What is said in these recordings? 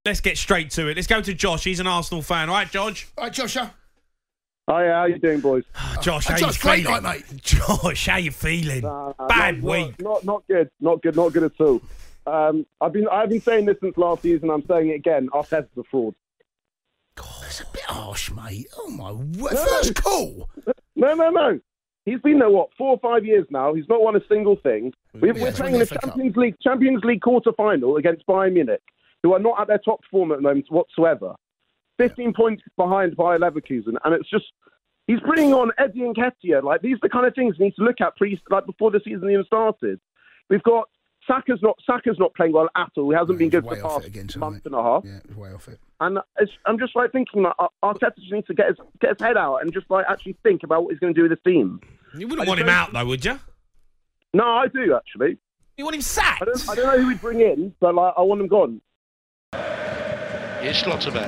Let's get straight to it. Let's go to Josh. He's an Arsenal fan. All right, George? All right, Joshua. Hi, how you doing, boys? Josh, how Josh, you great feeling? night, mate. Josh, how you feeling? Bad week. Not good. Not good at all. I've been saying this since last season. I'm saying it again. Arteta's a fraud. God, that's a bit harsh, mate. Oh, my word. First call. No. He's been there, 4 or 5 years now. He's not won a single thing. We're playing in the Champions League quarter-final against Bayern Munich, who are not at their top form at the moment whatsoever. 15 points behind Bayer Leverkusen, and it's just he's bringing on Eddie Nketiah. Like, these are the kind of things we need to look at before the season even started. We've got Saka's not playing well at all. He hasn't been good for the past month and a half. Yeah, he's way off it. And I'm just thinking that Arteta just needs to get his head out and just actually think about what he's going to do with the team. You wouldn't want him out though, would you? No, I do actually. You want him sacked? I don't know who we'd bring in, but I want him gone. Here's Schlotterbeck.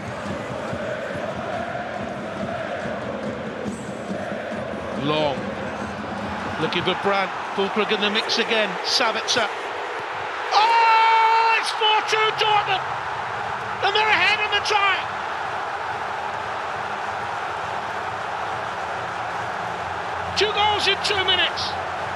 Long. Looking for Brandt. Fulkrug in the mix again. Sabitzer. Oh, it's 4-2 Dortmund. And they're ahead in the tie. Two goals in 2 minutes.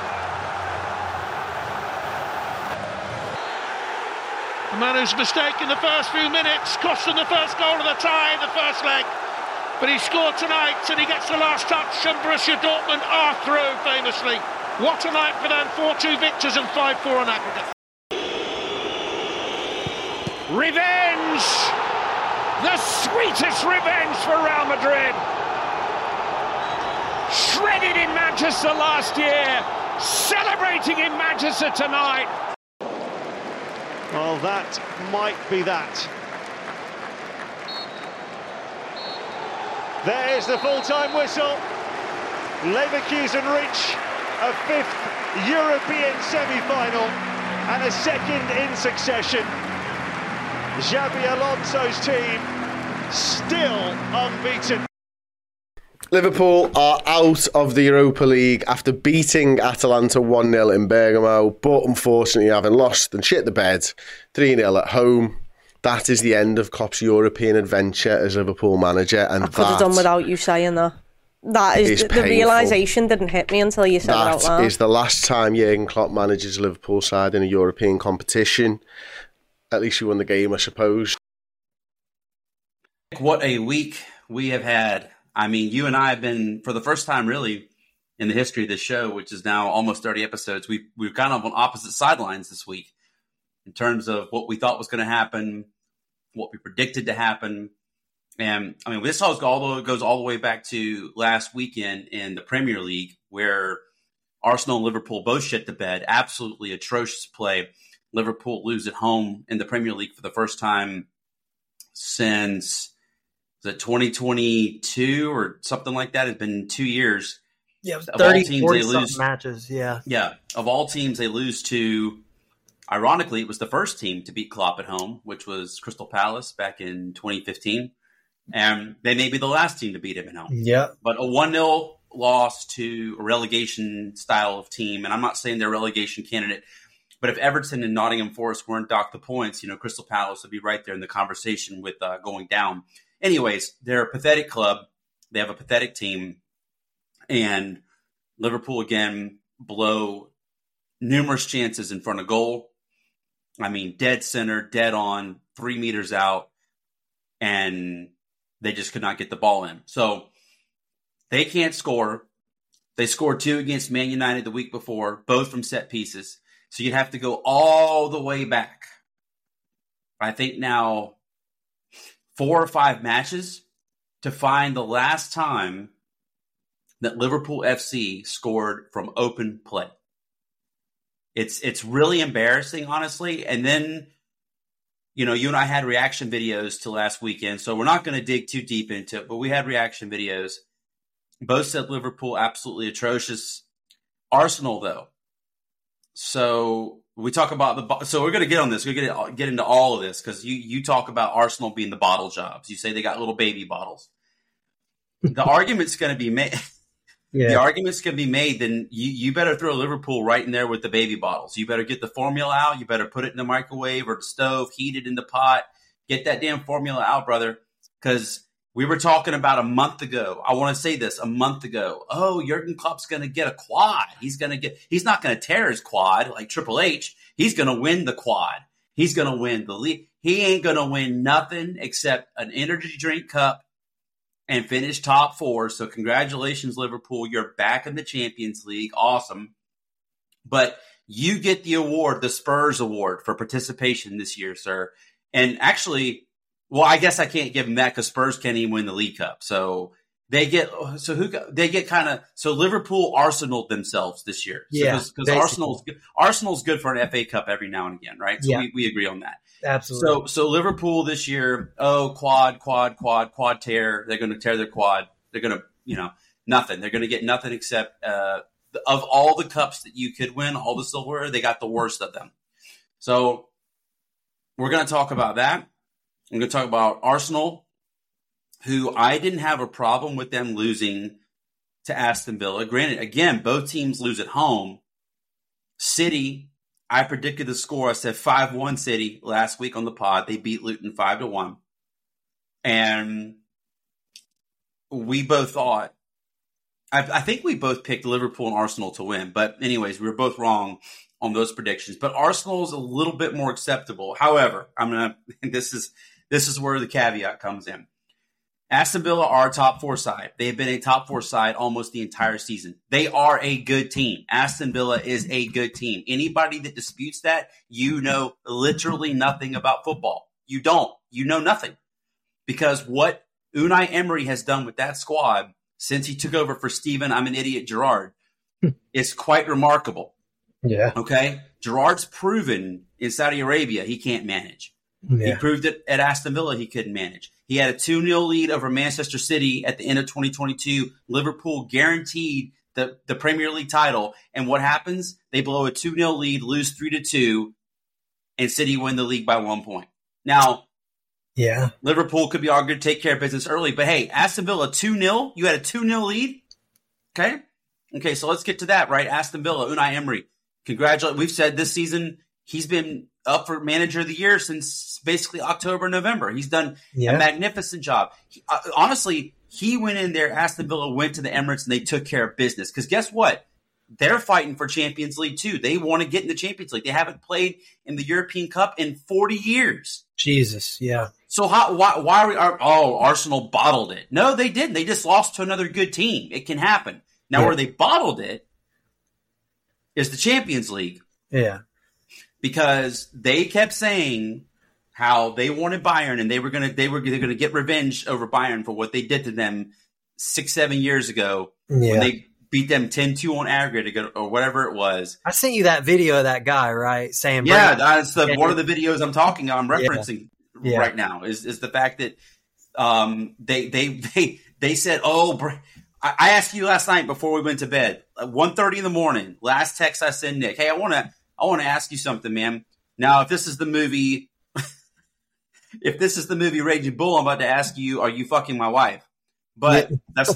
Manu's mistake in the first few minutes cost them the first goal of the tie in the first leg. But he scored tonight and he gets the last touch, and Borussia Dortmund are through famously. What a night for them, 4-2 victors and 5-4 on aggregate. Revenge! The sweetest revenge for Real Madrid. Shredded in Manchester last year, celebrating in Manchester tonight. Well, that might be that. There's the full-time whistle. Leverkusen reach a 5th European semi-final and a 2nd in succession. Xabi Alonso's team still unbeaten. Liverpool are out of the Europa League after beating Atalanta 1-0 in Bergamo, but unfortunately having lost and shit the bed 3-0 at home. That is the end of Klopp's European adventure as Liverpool manager. And I could have done without you saying that. That is the realisation didn't hit me until you said it out loud. That is the last time Jurgen Klopp manages Liverpool side in a European competition. At least you won the game, I suppose. What a week we have had. I mean, you and I have been, for the first time really in the history of this show, which is now almost 30 episodes, we're kind of on opposite sidelines this week in terms of what we thought was going to happen, what we predicted to happen. And I mean, this goes all the way back to last weekend in the Premier League, where Arsenal and Liverpool both shit the bed. Absolutely atrocious play. Liverpool lose at home in the Premier League for the first time since 2022 or something like that. It's been 2 years. Yeah, it was 30, 40 matches. Yeah. Yeah. Of all teams they lose to, ironically, it was the first team to beat Klopp at home, which was Crystal Palace back in 2015. And they may be the last team to beat him at home. Yeah. But a 1-0 loss to a relegation style of team, and I'm not saying they're a relegation candidate, but if Everton and Nottingham Forest weren't docked the points, Crystal Palace would be right there in the conversation with going down. Anyways, they're a pathetic club. They have a pathetic team. And Liverpool, again, blow numerous chances in front of goal. I mean, dead center, dead on, 3 meters out. And they just could not get the ball in. So they can't score. They scored 2 against Man United the week before, both from set pieces. So you'd have to go all the way back. I think now 4 or 5 matches to find the last time that Liverpool FC scored from open play. It's really embarrassing, honestly. And then, you and I had reaction videos to last weekend, so we're not going to dig too deep into it, but we had reaction videos. Both said Liverpool absolutely atrocious. Arsenal, though. So we talk about so we're going to get on this. We're going to get into all of this because you talk about Arsenal being the bottle jobs. You say they got little baby bottles. The argument's going to be made. Yeah. The argument's going to be made. Then you better throw Liverpool right in there with the baby bottles. You better get the formula out. You better put it in the microwave or the stove, heat it in the pot, Get that damn formula out, brother. Because we were talking about a month ago. I want to say this, a month ago. Oh, Jurgen Klopp's going to get a quad. He's not going to tear his quad like Triple H. He's going to win the quad. He's going to win the league. He ain't going to win nothing except an energy drink cup and finish top 4. So congratulations, Liverpool. You're back in the Champions League. Awesome. But you get the award, the Spurs award for participation this year, sir. And actually, well, I guess I can't give them that because Spurs can't even win the League Cup. So so Liverpool Arsenal themselves this year. Because Arsenal's good for an FA Cup every now and again, right? So we agree on that. Absolutely. So Liverpool this year, quad tear. They're going to tear their quad. They're going to, nothing. They're going to get nothing except of all the cups that you could win, all the silverware, they got the worst of them. So we're going to talk about that. I'm going to talk about Arsenal, who I didn't have a problem with them losing to Aston Villa. Granted, again, both teams lose at home. City, I predicted the score. I said 5-1 City last week on the pod. They beat Luton 5-1. And we both thought, I think we both picked Liverpool and Arsenal to win. But anyways, we were both wrong on those predictions. But Arsenal is a little bit more acceptable. However, this is where the caveat comes in. Aston Villa are a top 4 side. They have been a top 4 side almost the entire season. They are a good team. Aston Villa is a good team. Anybody that disputes that, you know literally nothing about football. You don't. You know nothing. Because what Unai Emery has done with that squad since he took over for Steven, I'm an idiot, Gerrard, is quite remarkable. Yeah. Okay? Gerrard's proven in Saudi Arabia he can't manage. Yeah. He proved it at Aston Villa he couldn't manage. He had a 2-0 lead over Manchester City at the end of 2022. Liverpool guaranteed the Premier League title. And what happens? They blow a 2-0 lead, lose 3-2, and City win the league by 1 point. Now, yeah, Liverpool could be argued to take care of business early. But, hey, Aston Villa 2-0. You had a 2-0 lead? Okay, so let's get to that, right? Aston Villa, Unai Emery. Congratulations. We've said this season he's been up for manager of the year since basically October, November. He's done a magnificent job. Honestly, he went in there, Aston Villa went to the Emirates, and they took care of business. Because guess what? They're fighting for Champions League too. They want to get in the Champions League. They haven't played in the European Cup in 40 years. Jesus, yeah. So why are we? Arsenal bottled it. No, they didn't. They just lost to another good team. It can happen. Now, where they bottled it is the Champions League. Yeah. Because they kept saying how they wanted Bayern and they're going to get revenge over Bayern for what they did to them 6-7 years ago when they beat them 10-2 on aggregate or whatever it was. I sent you that video of that guy, right? Saying, that's one of the videos I'm referencing right now is the fact that they said, I asked you last night before we went to bed, 1:30 in the morning, last text I sent Nick, hey, I want to ask you something, man. Now, if this is the movie Raging Bull, I'm about to ask you, are you fucking my wife? But that's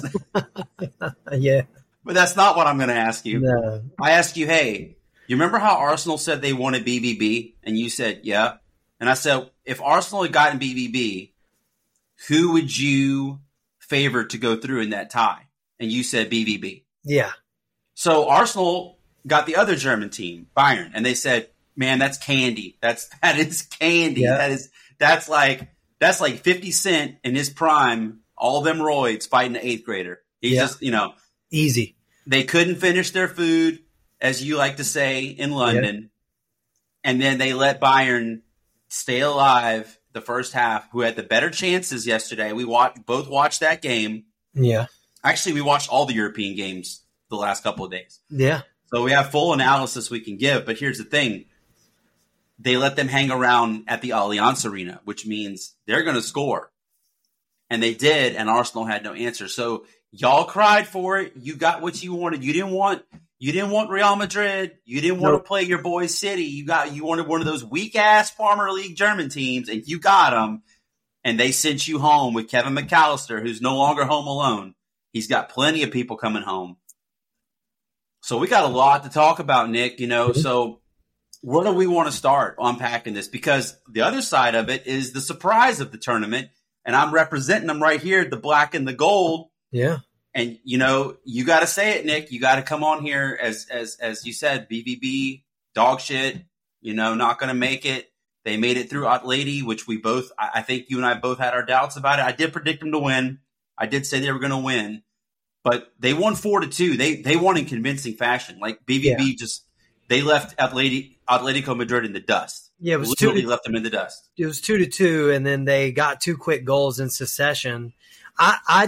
But that's not what I'm going to ask you. No. I asked you, hey, you remember how Arsenal said they wanted BBB? And you said, yeah. And I said, if Arsenal had gotten BBB, who would you favor to go through in that tie? And you said BBB. Yeah. So Arsenal got the other German team, Bayern, and they said, man, that's candy. That is candy. Yeah. That's like 50 Cent in his prime, all them roids fighting an 8th grader. He's just, easy. They couldn't finish their food, as you like to say, in London. And then they let Bayern stay alive the first half, who had the better chances yesterday. We both watched that game. Yeah. Actually, we watched all the European games the last couple of days. Yeah. So we have full analysis we can give. But here's the thing. They let them hang around at the Allianz Arena, which means they're going to score. And they did, and Arsenal had no answer. So y'all cried for it. You got what you wanted. You didn't want Real Madrid. You didn't want to play your boys City. You wanted one of those weak ass Farmer League German teams, and you got them. And they sent you home with Kevin McAllister, who's no longer home alone. He's got plenty of people coming home. So we got a lot to talk about, Nick. So where do we want to start unpacking this? Because the other side of it is the surprise of the tournament, and I'm representing them right here, the black and the gold. Yeah. And, you got to say it, Nick. You got to come on here as you said, BVB, dog shit, not going to make it. They made it through Atleti, which I think you and I both had our doubts about it. I did predict them to win. I did say they were going to win, but they won 4-2. They won in convincing fashion. Like BVB they left Atletico Madrid in the dust. Yeah, it was literally left them in the dust. It was 2-2, and then they got 2 quick goals in succession. I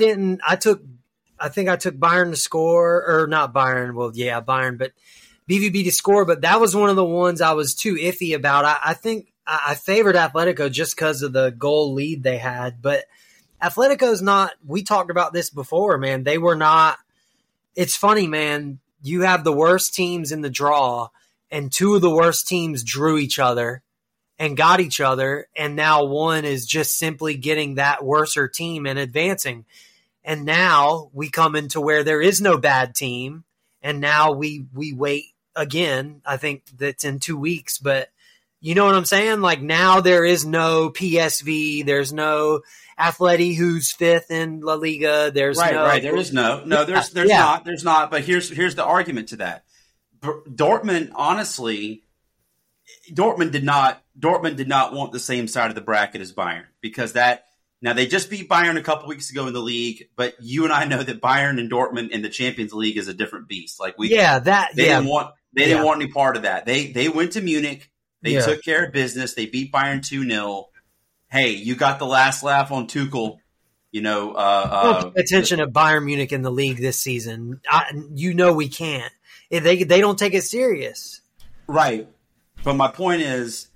think I took Bayern to score, or not Bayern. Well, yeah, Bayern, but BVB to score. But that was one of the ones I was too iffy about. I think I favored Atletico just because of the goal lead they had. But Atletico's not – we talked about this before, man. They were not – it's funny, man. You have the worst teams in the draw, and 2 of the worst teams drew each other and got each other, and now one is just simply getting that worser team and advancing. And now we come into where there is no bad team, and now we wait again. I think that's in 2 weeks, but you know what I'm saying? Like now there is no PSV, there's no Atleti who's 5th in La Liga. There's right. There is there's not. But here's the argument to that. Dortmund, honestly, Dortmund did not want the same side of the bracket as Bayern because now they just beat Bayern a couple weeks ago in the league, but you and I know that Bayern and Dortmund in the Champions League is a different beast. Like they didn't want any part of that. They went to Munich, they took care of business, they beat Bayern 2-0. Hey, you got the last laugh on Tuchel. Don't pay attention to Bayern Munich in the league this season. We can't. They don't take it serious. Right. But my point is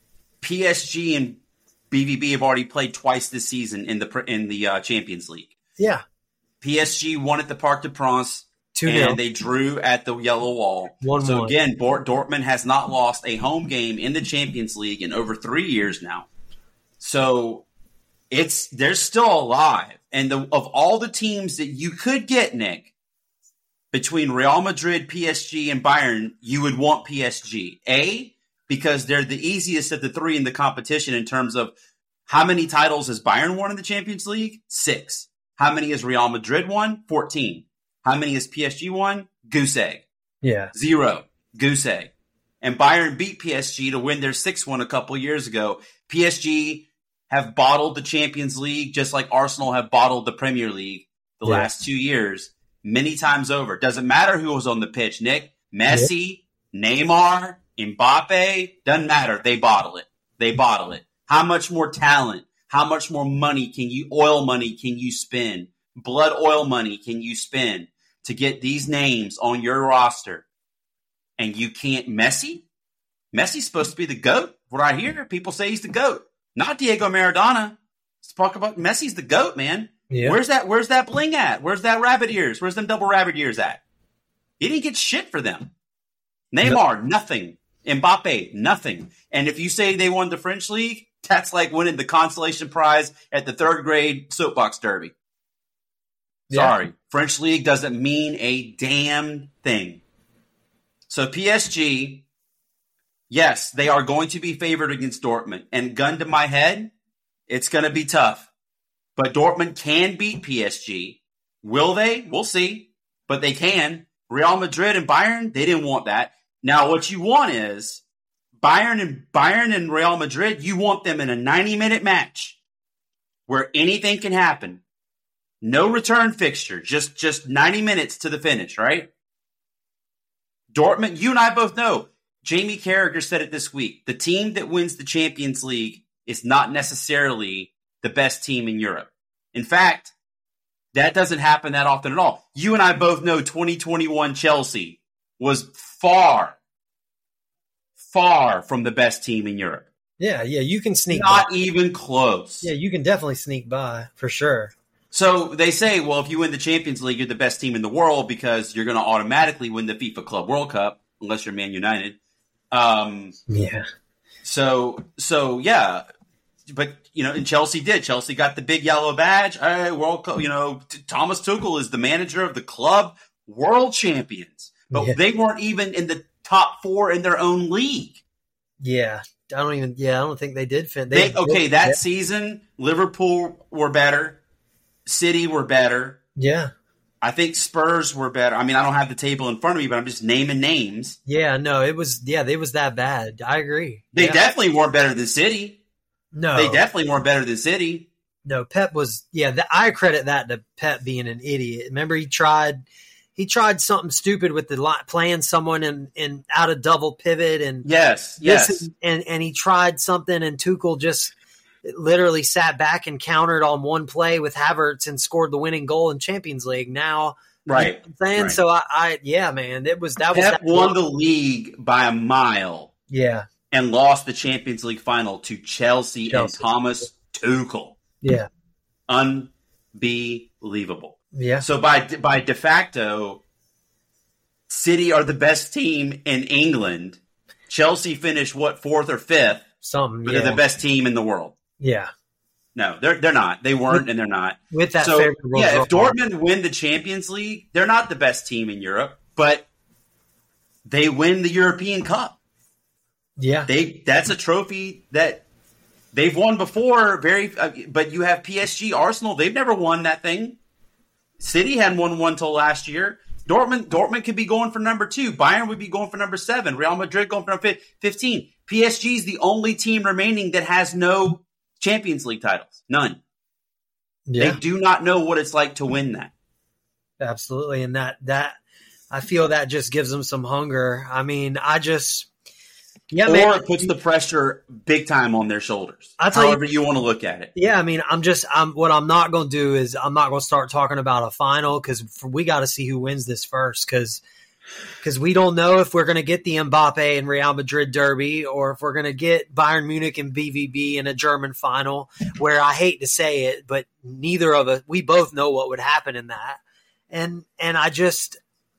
PSG and BVB have already played twice this season in the Champions League. Yeah. PSG won at the Parc des Princes 2-0. and they drew at the Yellow Wall. 1-1. So again, Dortmund has not lost a home game in the Champions League in over 3 years now. So they're still alive. And of all the teams that you could get, Nick, between Real Madrid, PSG, and Bayern, you would want PSG. Because they're the easiest of the 3 in the competition in terms of how many titles has Bayern won in the Champions League? 6. How many has Real Madrid won? 14. How many has PSG won? Goose egg. Yeah. 0. Goose egg. And Bayern beat PSG to win their 6th one a couple years ago. PSG have bottled the Champions League just like Arsenal have bottled the Premier League the last 2 years many times over. Doesn't matter who was on the pitch, Nick. Messi, Neymar, Mbappe, doesn't matter. They bottle it. How much more talent, how much more money oil money can you spend? Blood oil money can you spend to get these names on your roster? And you can't Messi? Messi's supposed to be the GOAT. What I hear, people say he's the GOAT. Not Diego Maradona. Let's talk about Messi's the GOAT, man. Yeah. Where's that bling at? Where's that rabbit ears? Where's them double rabbit ears at? He didn't get shit for them. Neymar, nothing. Mbappe, nothing. And if you say they won the French league, that's like winning the consolation prize at the 3rd grade soapbox derby. Sorry. French league doesn't mean a damn thing. So PSG, yes, they are going to be favored against Dortmund. And gun to my head, it's going to be tough. But Dortmund can beat PSG. Will they? We'll see. But they can. Real Madrid and Bayern, they didn't want that. Now, what you want is Bayern and Real Madrid, you want them in a 90-minute match where anything can happen. No return fixture, just 90 minutes to the finish, right? Dortmund, you and I both know, Jamie Carragher said it this week, the team that wins the Champions League is not necessarily the best team in Europe. In fact, that doesn't happen that often at all. You and I both know 2021 Chelsea was far from the best team in Europe. Yeah, you can sneak Not by. even close. Yeah, you can definitely sneak by, for sure. So they say, well, if you win the Champions League, you're the best team in the world because you're going to automatically win the FIFA Club World Cup, unless you're Man United. Yeah. So yeah. But, and Chelsea did. Chelsea got the big yellow badge. World Cup, Thomas Tuchel is the manager of the club, world champions. But they weren't even in the top 4 in their own league. Yeah. I don't think they did fit. That season, Liverpool were better. City were better. Yeah. I think Spurs were better. I mean, I don't have the table in front of me, but I'm just naming names. Yeah, no, it was that bad. I agree. They definitely weren't better than City. No. They definitely weren't better than City. No, Pep was, I credit that to Pep being an idiot. Remember, he tried something stupid with playing someone in out of double pivot and yes, and he tried something and Tuchel just literally sat back and countered on one play with Havertz and scored the winning goal in Champions League. Now, right? You know what I'm saying? Right. So man, Pep won the league by a mile. Yeah, and lost the Champions League final to Chelsea. And Thomas Tuchel. Yeah, unbelievable. Yeah. So by de facto, City are the best team in England. Chelsea finished fourth or fifth. Something. But they're the best team in the world. Yeah. No, they're not. They weren't, and they're not. With that, so yeah, if Dortmund win the Champions League, they're not the best team in Europe, but they win the European Cup. Yeah, that's a trophy that they've won before. But you have PSG, Arsenal. They've never won that thing. City hadn't won one till last year. Dortmund could be going for number 2. Bayern would be going for number 7. Real Madrid going for number 15. PSG is the only team remaining that has no Champions League titles. None. Yeah. They do not know what it's like to win that. Absolutely. And that I feel that just gives them some hunger. I mean, it puts the pressure big time on their shoulders. However you want to look at it. Yeah, I mean, what I'm not going to do is I'm not going to start talking about a final because we got to see who wins this first because we don't know if we're going to get the Mbappe and Real Madrid derby or if we're going to get Bayern Munich and BVB in a German final where I hate to say it, but neither of us, we both know what would happen in that. And I just...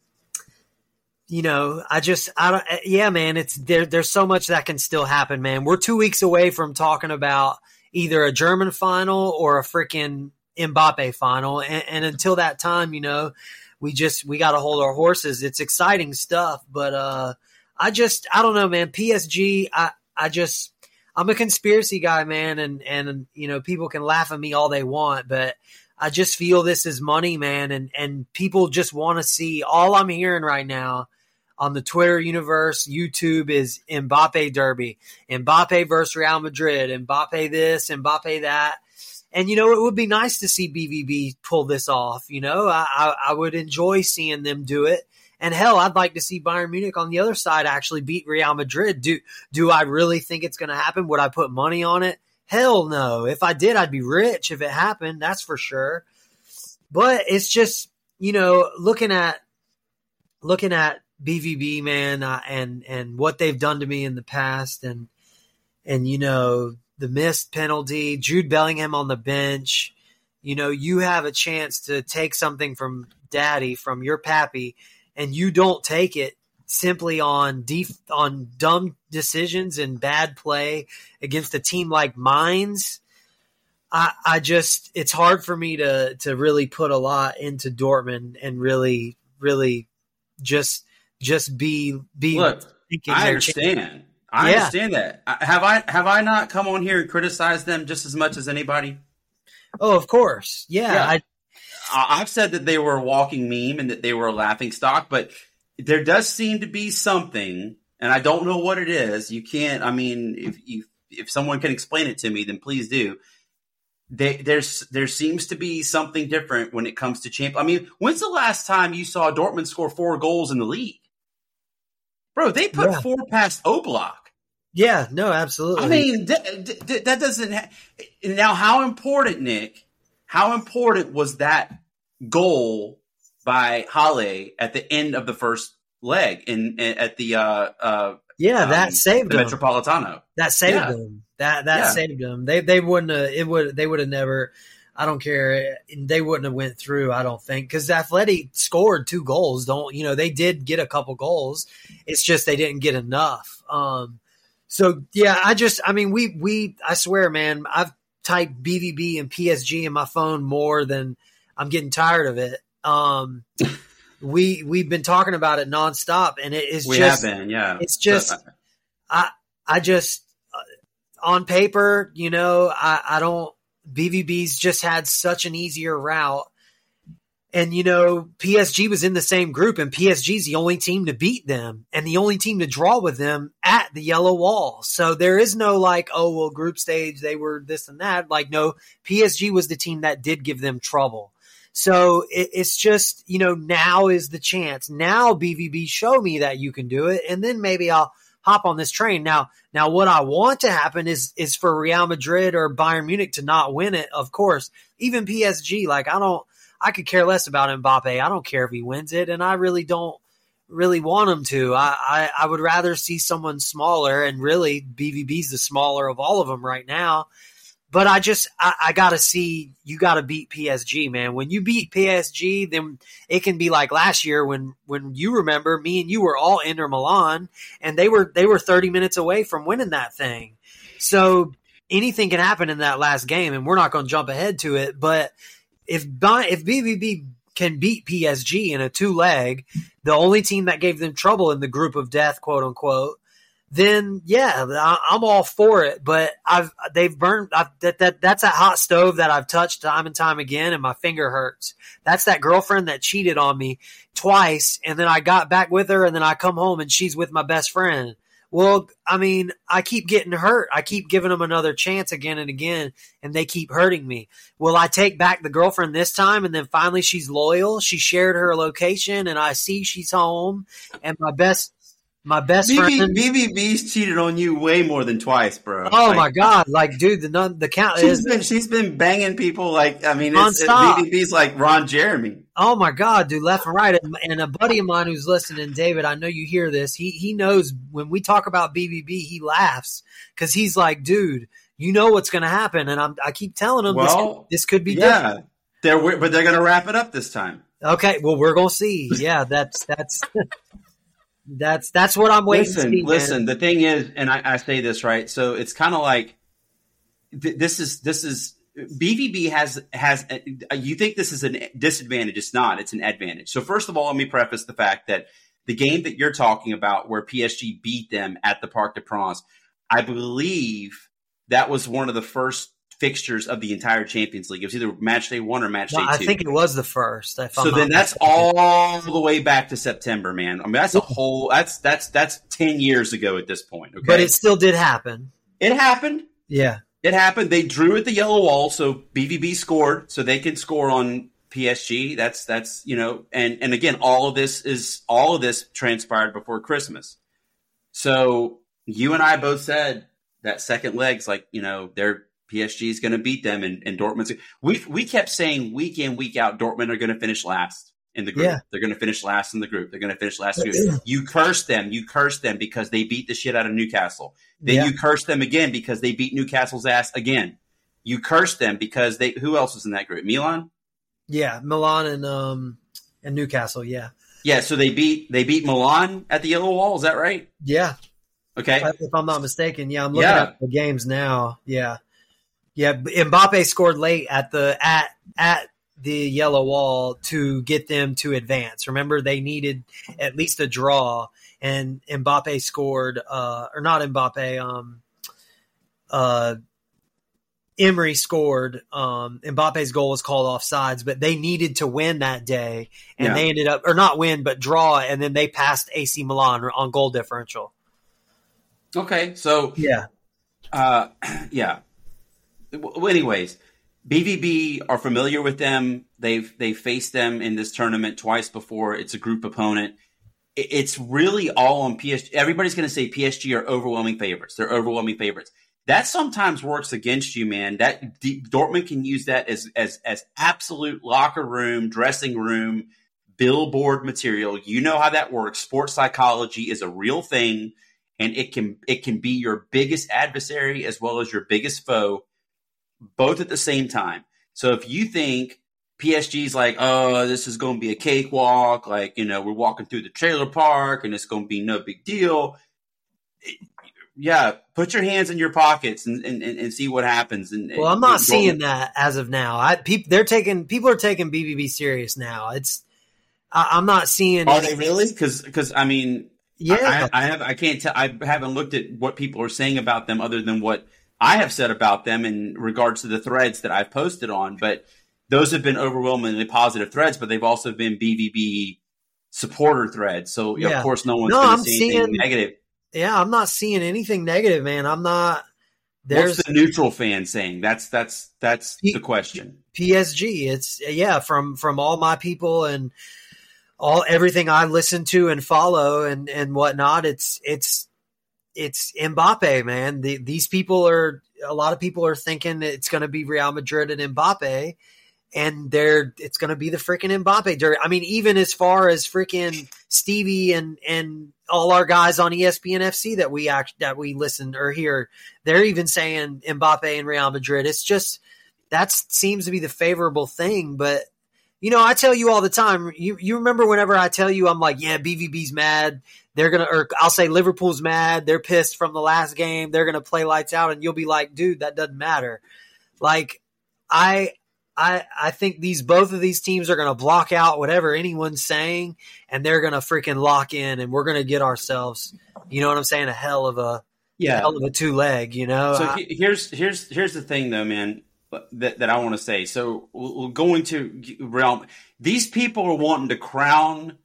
man, it's there's so much that can still happen, man. We're 2 weeks away from talking about either a German final or a freaking Mbappe final. And until that time, we got to hold our horses. It's exciting stuff, but I don't know, man. PSG, I'm a conspiracy guy, man. And people can laugh at me all they want, but I just feel this is money, man. And people just want to see. All I'm hearing right now on the Twitter universe, YouTube is Mbappe derby, Mbappe versus Real Madrid, Mbappe this, Mbappe that. And, it would be nice to see BVB pull this off. I would enjoy seeing them do it. And hell, I'd like to see Bayern Munich on the other side actually beat Real Madrid. Do I really think it's going to happen? Would I put money on it? Hell no. If I did, I'd be rich if it happened. That's for sure. But it's just, looking at BVB, man, and what they've done to me in the past, and the missed penalty, Jude Bellingham on the bench. You have a chance to take something from Daddy, from your pappy, and you don't take it simply on dumb decisions and bad play against a team like Mainz. It's hard for me to really put a lot into Dortmund and really just be. Look, I understand. I understand that. Have I not come on here and criticized them just as much as anybody? Oh, of course. Yeah. I've said that they were a walking meme and that they were a laughing stock, but there does seem to be something, and I don't know what it is. You can't. I mean, if someone can explain it to me, then please do. There seems to be something different when it comes to champ. I mean, when's the last time you saw Dortmund score 4 goals in the league? Bro, they put 4 past Oblak. Yeah, no, absolutely. I mean, that doesn't. Now, how important, Nick? How important was that goal by Halle at the end of the first leg at the that saved the them. Metropolitano. That saved them. That saved them. They wouldn't have. They would have never. I don't care. They wouldn't have went through. I don't think because Athletic scored 2 goals. They did get a couple goals. It's just they didn't get enough. So yeah, I swear, man, I've typed BVB and PSG in my phone more than I'm getting tired of it. We've been talking about it nonstop, and it is we have been, yeah. It's just I just, on paper, I don't, BVB's just had such an easier route. And, PSG was in the same group, and PSG's the only team to beat them and the only team to draw with them at the yellow wall. So there is no group stage, they were this and that. No, PSG was the team that did give them trouble. So it's just, now is the chance. Now BVB show me that you can do it, and then maybe I'll hop on this train. Now what I want to happen is for Real Madrid or Bayern Munich to not win it, of course. Even PSG, I could care less about Mbappe. I don't care if he wins it, and I really don't really want him to. I would rather see someone smaller, and really BVB's the smaller of all of them right now. But I got to see, you got to beat PSG, man. When you beat PSG, then it can be like last year when you remember, me and you were all Inter Milan, and they were 30 minutes away from winning that thing. So anything can happen in that last game, and we're not going to jump ahead to it, but if BVB can beat PSG in a 2-leg, the only team that gave them trouble in the group of death, quote unquote, then yeah, I'm all for it. But that's a hot stove that I've touched time and time again, and my finger hurts. That's that girlfriend that cheated on me twice, and then I got back with her, and then I come home and she's with my best friend. Well, I keep getting hurt. I keep giving them another chance again and again, and they keep hurting me. Will I take back the girlfriend this time, and then finally she's loyal? She shared her location, and I see she's home, and my best friend. BVB's cheated on you way more than twice, bro. Oh my God! Dude, the count she's been banging people nonstop. BVB's like Ron Jeremy. Oh my God, dude, left and right. And a buddy of mine who's listening, David, I know you hear this. He knows when we talk about BVB, he laughs because he's like, dude, you know what's going to happen, and I keep telling him this could be different. But they're going to wrap it up this time. Okay, well, we're going to see. Yeah, that's. That's what I'm waiting to see. Listen, the thing is, and I say this, right? So it's kind of like this is BVB has you think this is a disadvantage. It's not. It's an advantage. So first of all, let me preface the fact that the game that you're talking about where PSG beat them at the Parc des Princes, I believe that was one of the first fixtures of the entire Champions League. It was either match day 1 or match day 2. I think it was the first. So then that's all the way back to September, man. That's a whole. That's 10 years ago at this point. Okay, but it still did happen. It happened. Yeah, it happened. They drew at the yellow wall, so BVB scored, so they can score on PSG. That's and again, all of this transpired before Christmas. So you and I both said that second leg's they're. PSG is going to beat them, and Dortmund's. We kept saying week in, week out, Dortmund are going to finish last in the group. Yeah. They're going to finish last in the group. They're going to finish last in the group. You curse them. You curse them because they beat the shit out of Newcastle. Then you curse them again because they beat Newcastle's ass again. You curse them because they. Who else was in that group? Milan. Yeah, Milan and Newcastle. Yeah. Yeah. So they beat Milan at the yellow wall. Is that right? Yeah. Okay. If I'm not mistaken. Yeah, I'm looking at the games now. Yeah. Yeah, Mbappe scored late at the yellow wall to get them to advance. Remember, they needed at least a draw, and Mbappe scored, or not Mbappe. Emery scored. Mbappe's goal was called offsides, but they needed to win that day, and they ended up, or not win, but draw, and then they passed AC Milan on goal differential. Okay, so yeah. Well, anyways, BVB are familiar with them. They've faced them in this tournament twice before. It's a group opponent. It's really all on PSG. Everybody's going to say PSG are overwhelming favorites. They're overwhelming favorites. That sometimes works against you, man. That Dortmund can use that as absolute locker room, dressing room, billboard material. You know how that works. Sports psychology is a real thing, and it can be your biggest adversary as well as your biggest foe, both at the same time. So if you think PSG's like, oh, this is going to be a cakewalk, we're walking through the trailer park and it's going to be no big deal. Put your hands in your pockets and see what happens. Well, I'm not seeing that as of now. People are taking BVB serious now. I'm not seeing. Are they really? Because Yeah, I can't tell. I haven't looked at what people are saying about them other than what I have said about them in regards to the threads that I've posted on. But those have been overwhelmingly positive threads, but they've also been BVB supporter threads. So of course, no one's going to see anything negative. Yeah, I'm not seeing anything negative, man. I'm not. What's the neutral fan saying? That's the question. PSG. It's from all my people and everything I listen to and follow and whatnot. It's Mbappe, man. These people a lot of people are thinking it's going to be Real Madrid and Mbappe, and it's going to be the freaking Mbappe. I mean, even as far as freaking Stevie and all our guys on ESPN FC that we listen or hear, they're even saying Mbappe and Real Madrid. It's just that seems to be the favorable thing. But I tell you all the time. You remember whenever I tell you, I'm like, yeah, BVB's mad. Or I'll say Liverpool's mad. They're pissed from the last game. They're gonna play lights out, and you'll be like, dude, that doesn't matter. Like I think both of these teams are going to block out whatever anyone's saying, and they're going to freaking lock in, and we're going to get ourselves, you know what I'm saying, a hell of a two-leg, So here's the thing, though, man, that I want to say. So going to Real, these people are wanting to crown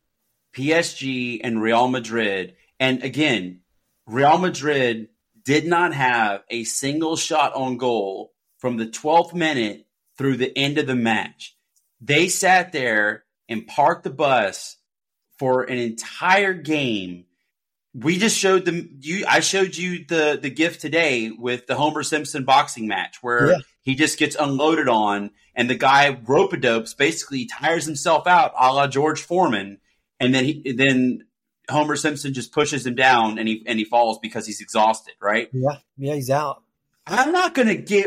PSG and Real Madrid, and again, Real Madrid did not have a single shot on goal from the 12th minute through the end of the match. They sat there and parked the bus for an entire game. We just showed them. I showed you the GIF today with the Homer Simpson boxing match where he just gets unloaded on, and the guy rope-a-dopes, basically tires himself out, a la George Foreman, and then Homer Simpson just pushes him down, and he falls because he's exhausted. Right? Yeah, he's out. I'm not going to give.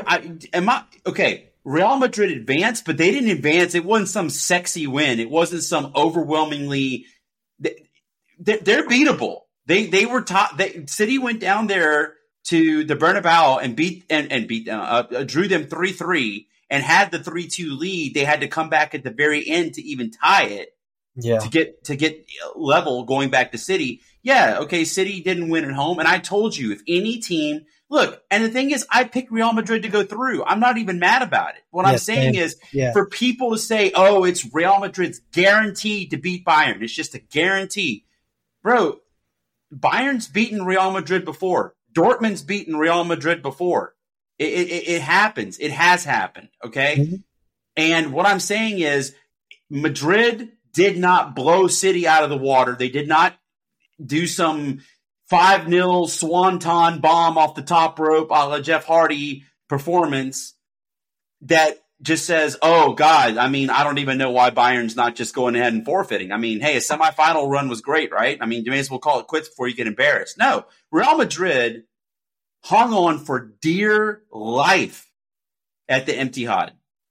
Okay? Real Madrid advanced, but they didn't advance. It wasn't some sexy win. It wasn't some overwhelmingly. They're beatable. They were top. City went down there to the Bernabeu and beat them. Drew them 3-3 and had the 3-2 lead. They had to come back at the very end to even tie it. Yeah. To get level going back to City. Yeah. Okay. City didn't win at home, and I told you if any team. Look, and the thing is, I picked Real Madrid to go through. I'm not even mad about it. What I'm saying is, for people to say, oh, it's Real Madrid's guaranteed to beat Bayern. It's just a guarantee. Bro, Bayern's beaten Real Madrid before. Dortmund's beaten Real Madrid before. It happens. It has happened, okay? Mm-hmm. And what I'm saying is, Madrid did not blow City out of the water. They did not do some 5-0 swanton bomb off the top rope, a la Jeff Hardy performance that just says, oh, God, I mean, I don't even know why Bayern's not just going ahead and forfeiting. I mean, hey, a semifinal run was great, right? I mean, you may as well call it quits before you get embarrassed. No, Real Madrid hung on for dear life at the Etihad.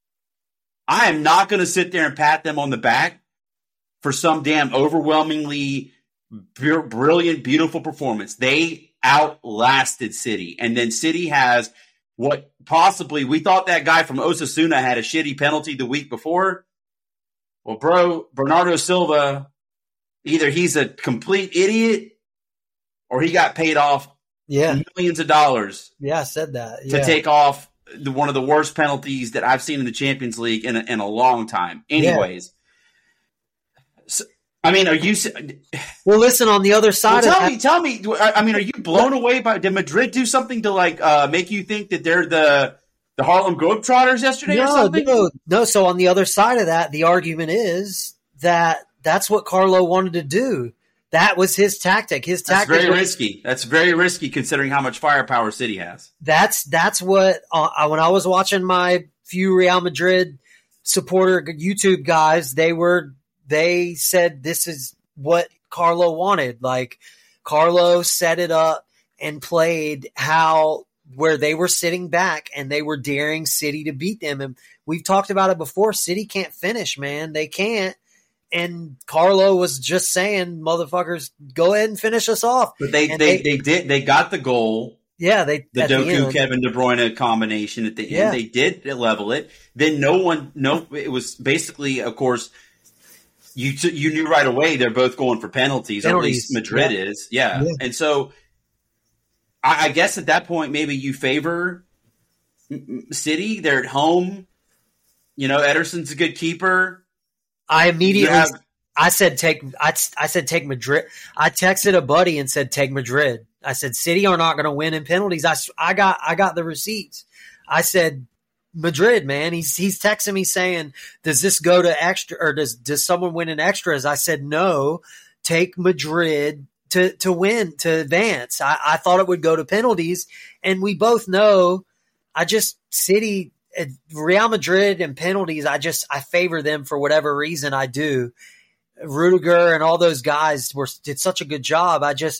I am not going to sit there and pat them on the back for some damn overwhelmingly brilliant, beautiful performance. They outlasted City. And then City has what possibly we thought that guy from Osasuna had a shitty penalty the week before. Well, bro, Bernardo Silva, either he's a complete idiot or he got paid off millions of dollars. Yeah, I said that. To take off one of the worst penalties that I've seen in the Champions League in a long time. Anyways. So, I mean, are you? Well, listen. On the other side, tell me. I mean, are you blown away by? Did Madrid do something to make you think that they're the Harlem Globetrotters yesterday or something? No. So on the other side of that, the argument is that that's what Carlo wanted to do. That was his tactic. His tactic. That's very risky. That's very risky considering how much firepower City has. That's what when I was watching my few Real Madrid supporter YouTube guys, they said this is what Carlo wanted. Like Carlo set it up and played where they were sitting back and they were daring City to beat them. And we've talked about it before. City can't finish, man. They can't. And Carlo was just saying, motherfuckers, go ahead and finish us off. But they did. They got the goal. Yeah, the Doku Kevin De Bruyne combination at the end. They did level it. Then it was basically, of course, you knew right away they're both going for penalties. Or at least Madrid is. Yeah. And so I guess at that point, maybe you favor City. They're at home. You know, Ederson's a good keeper. I immediately I said take Madrid. I texted a buddy and said take Madrid. I said City are not going to win in penalties. I got the receipts. I said Madrid, man. He's texting me saying, does this go to extra or does someone win in extras? I said no. Take Madrid to win, to advance. I thought it would go to penalties, and we both know. City, Real Madrid and penalties. I favor them for whatever reason. I do. Rudiger and all those guys did such a good job.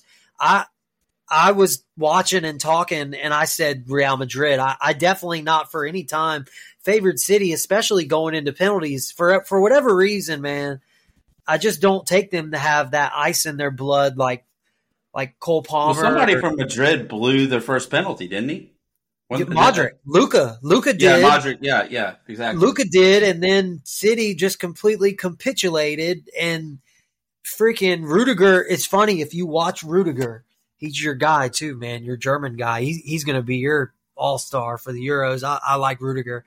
I was watching and talking, and I said Real Madrid. I definitely not for any time favored City, especially going into penalties for whatever reason, man. I just don't take them to have that ice in their blood like Cole Palmer. Well, somebody from Madrid blew their first penalty, didn't he? Modric. Luka did. Yeah, Modric. Yeah, exactly. Luka did, and then City just completely capitulated, and freaking Rudiger. It's funny, if you watch Rudiger, he's your guy too, man. Your German guy. He's going to be your all-star for the Euros. I like Rudiger.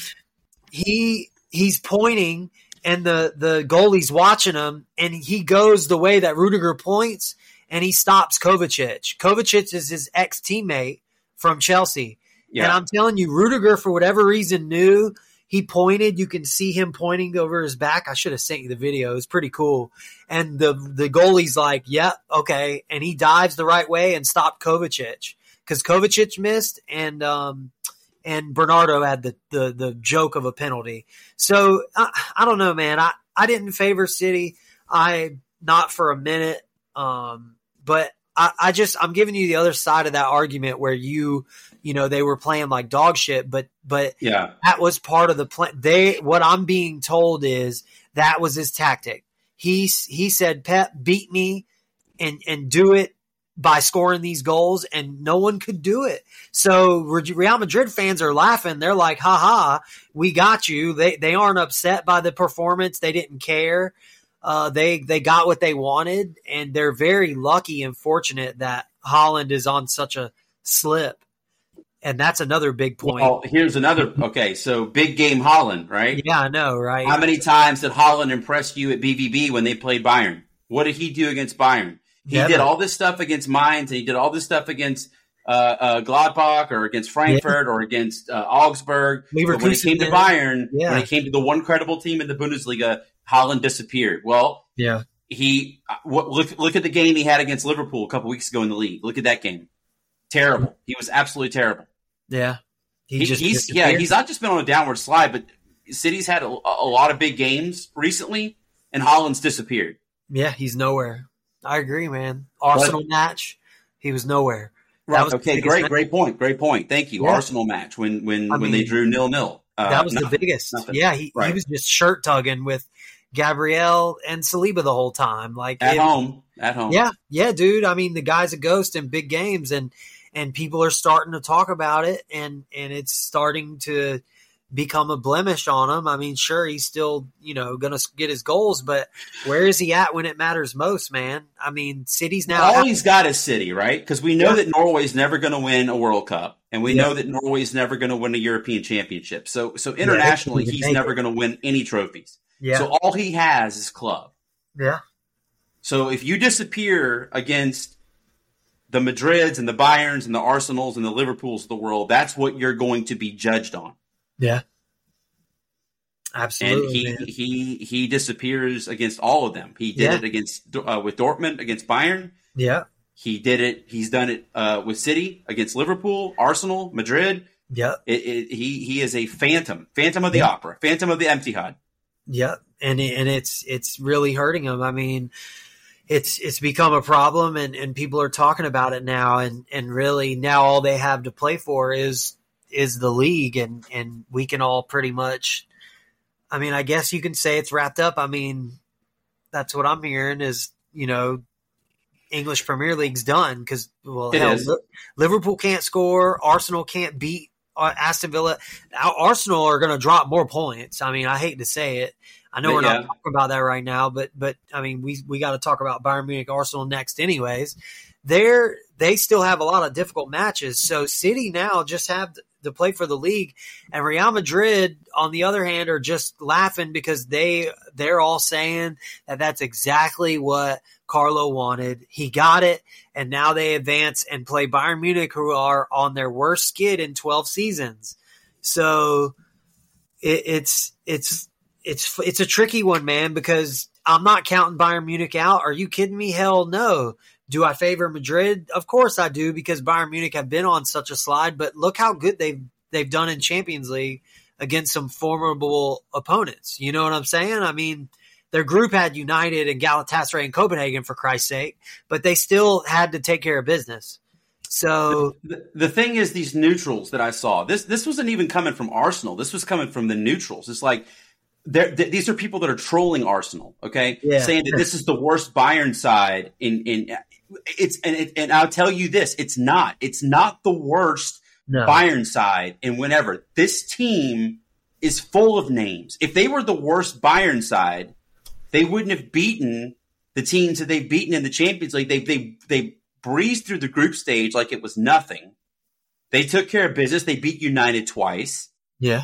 He's pointing, and the goalie's watching him, and he goes the way that Rudiger points, and he stops Kovacic. Kovacic is his ex-teammate from Chelsea. Yeah. And I'm telling you, Rudiger, for whatever reason, knew he pointed. You can see him pointing over his back. I should have sent you the video. It was pretty cool. And the goalie's like, yeah, okay. And he dives the right way and stopped Kovacic because Kovacic missed and Bernardo had the joke of a penalty. So I don't know, man. I didn't favor City. Not for a minute. But I'm giving you the other side of that argument where they were playing like dog shit, but yeah, that was part of the plan. What I'm being told is that was his tactic. He said, Pep, beat me and do it by scoring these goals, and no one could do it. So Real Madrid fans are laughing. They're like, ha ha, we got you. They aren't upset by the performance. They didn't care. They got what they wanted, and they're very lucky and fortunate that Haaland is on such a slip. And that's another big point. Well, here's another. Okay, so big game Haaland, right? Yeah, I know, right? How many times did Haaland impress you at BVB when they played Bayern? What did he do against Bayern? He did all this stuff against Mainz, and he did all this stuff against Gladbach or against Frankfurt or against Augsburg. But when it came to Bayern, when it came to the one credible team in the Bundesliga, Haaland disappeared. Well, yeah, look at the game he had against Liverpool a couple weeks ago in the league. Look at that game. Terrible. He was absolutely terrible. Yeah. He's not just been on a downward slide, but City's had a lot of big games recently, and Haaland's disappeared. Yeah, he's nowhere. I agree, man. Arsenal match, he was nowhere. Right. Okay, great point. Thank you. Yeah. Arsenal match when they drew 0-0. That was the biggest. Nothing. Yeah, he was just shirt tugging with Gabriel and Saliba the whole time. Like at home. Yeah, dude. I mean, the guy's a ghost in big games, and people are starting to talk about it, and it's starting to become a blemish on him. I mean, sure, he's still, going to get his goals, but where is he at when it matters most, man? I mean, City's now... All he's got is City, right? Because we know that Norway's never going to win a World Cup, and we know that Norway's never going to win a European Championship. So internationally, he's never going to win any trophies. Yeah. So all he has is club. Yeah. So if you disappear against the Madrids and the Bayerns and the Arsenals and the Liverpools of the world, that's what you're going to be judged on. Yeah, absolutely. And he disappears against all of them. He did it against with Dortmund against Bayern. Yeah, he did it. He's done it with City against Liverpool, Arsenal, Madrid. Yeah, he is a phantom of the opera, phantom of the Etihad. Yeah, and it's really hurting him. I mean, it's become a problem, and people are talking about it now, and really now all they have to play for is the league, and we can all pretty much, I mean, I guess you can say it's wrapped up. I mean, that's what I'm hearing is, English Premier League's done because, Liverpool can't score. Arsenal can't beat Aston Villa, Arsenal are going to drop more points. I mean, I hate to say it. I know we're not talking about that right now, but I mean, we got to talk about Bayern Munich, Arsenal next anyways. They still have a lot of difficult matches. So City now just have to play for the league, and Real Madrid, on the other hand, are just laughing because they're all saying that that's exactly what Carlo wanted. He got it, and now they advance and play Bayern Munich, who are on their worst skid in 12 seasons. So it's a tricky one, man, because I'm not counting Bayern Munich out. Are you kidding me? Hell no. Do I favor Madrid? Of course I do, because Bayern Munich have been on such a slide, but look how good they've done in Champions League against some formidable opponents. You know what I'm saying? I mean, their group had United and Galatasaray and Copenhagen, for Christ's sake, but they still had to take care of business. So the thing is, these neutrals that I saw, this wasn't even coming from Arsenal. This was coming from the neutrals. It's like, these are people that are trolling Arsenal, okay? Yeah. Saying that this is the worst Bayern side and I'll tell you this, it's not the worst Bayern side. And whenever this team is full of names, if they were the worst Bayern side, they wouldn't have beaten the teams that they've beaten in the Champions League. They breezed through the group stage like it was nothing. They took care of business. They beat United twice. Yeah.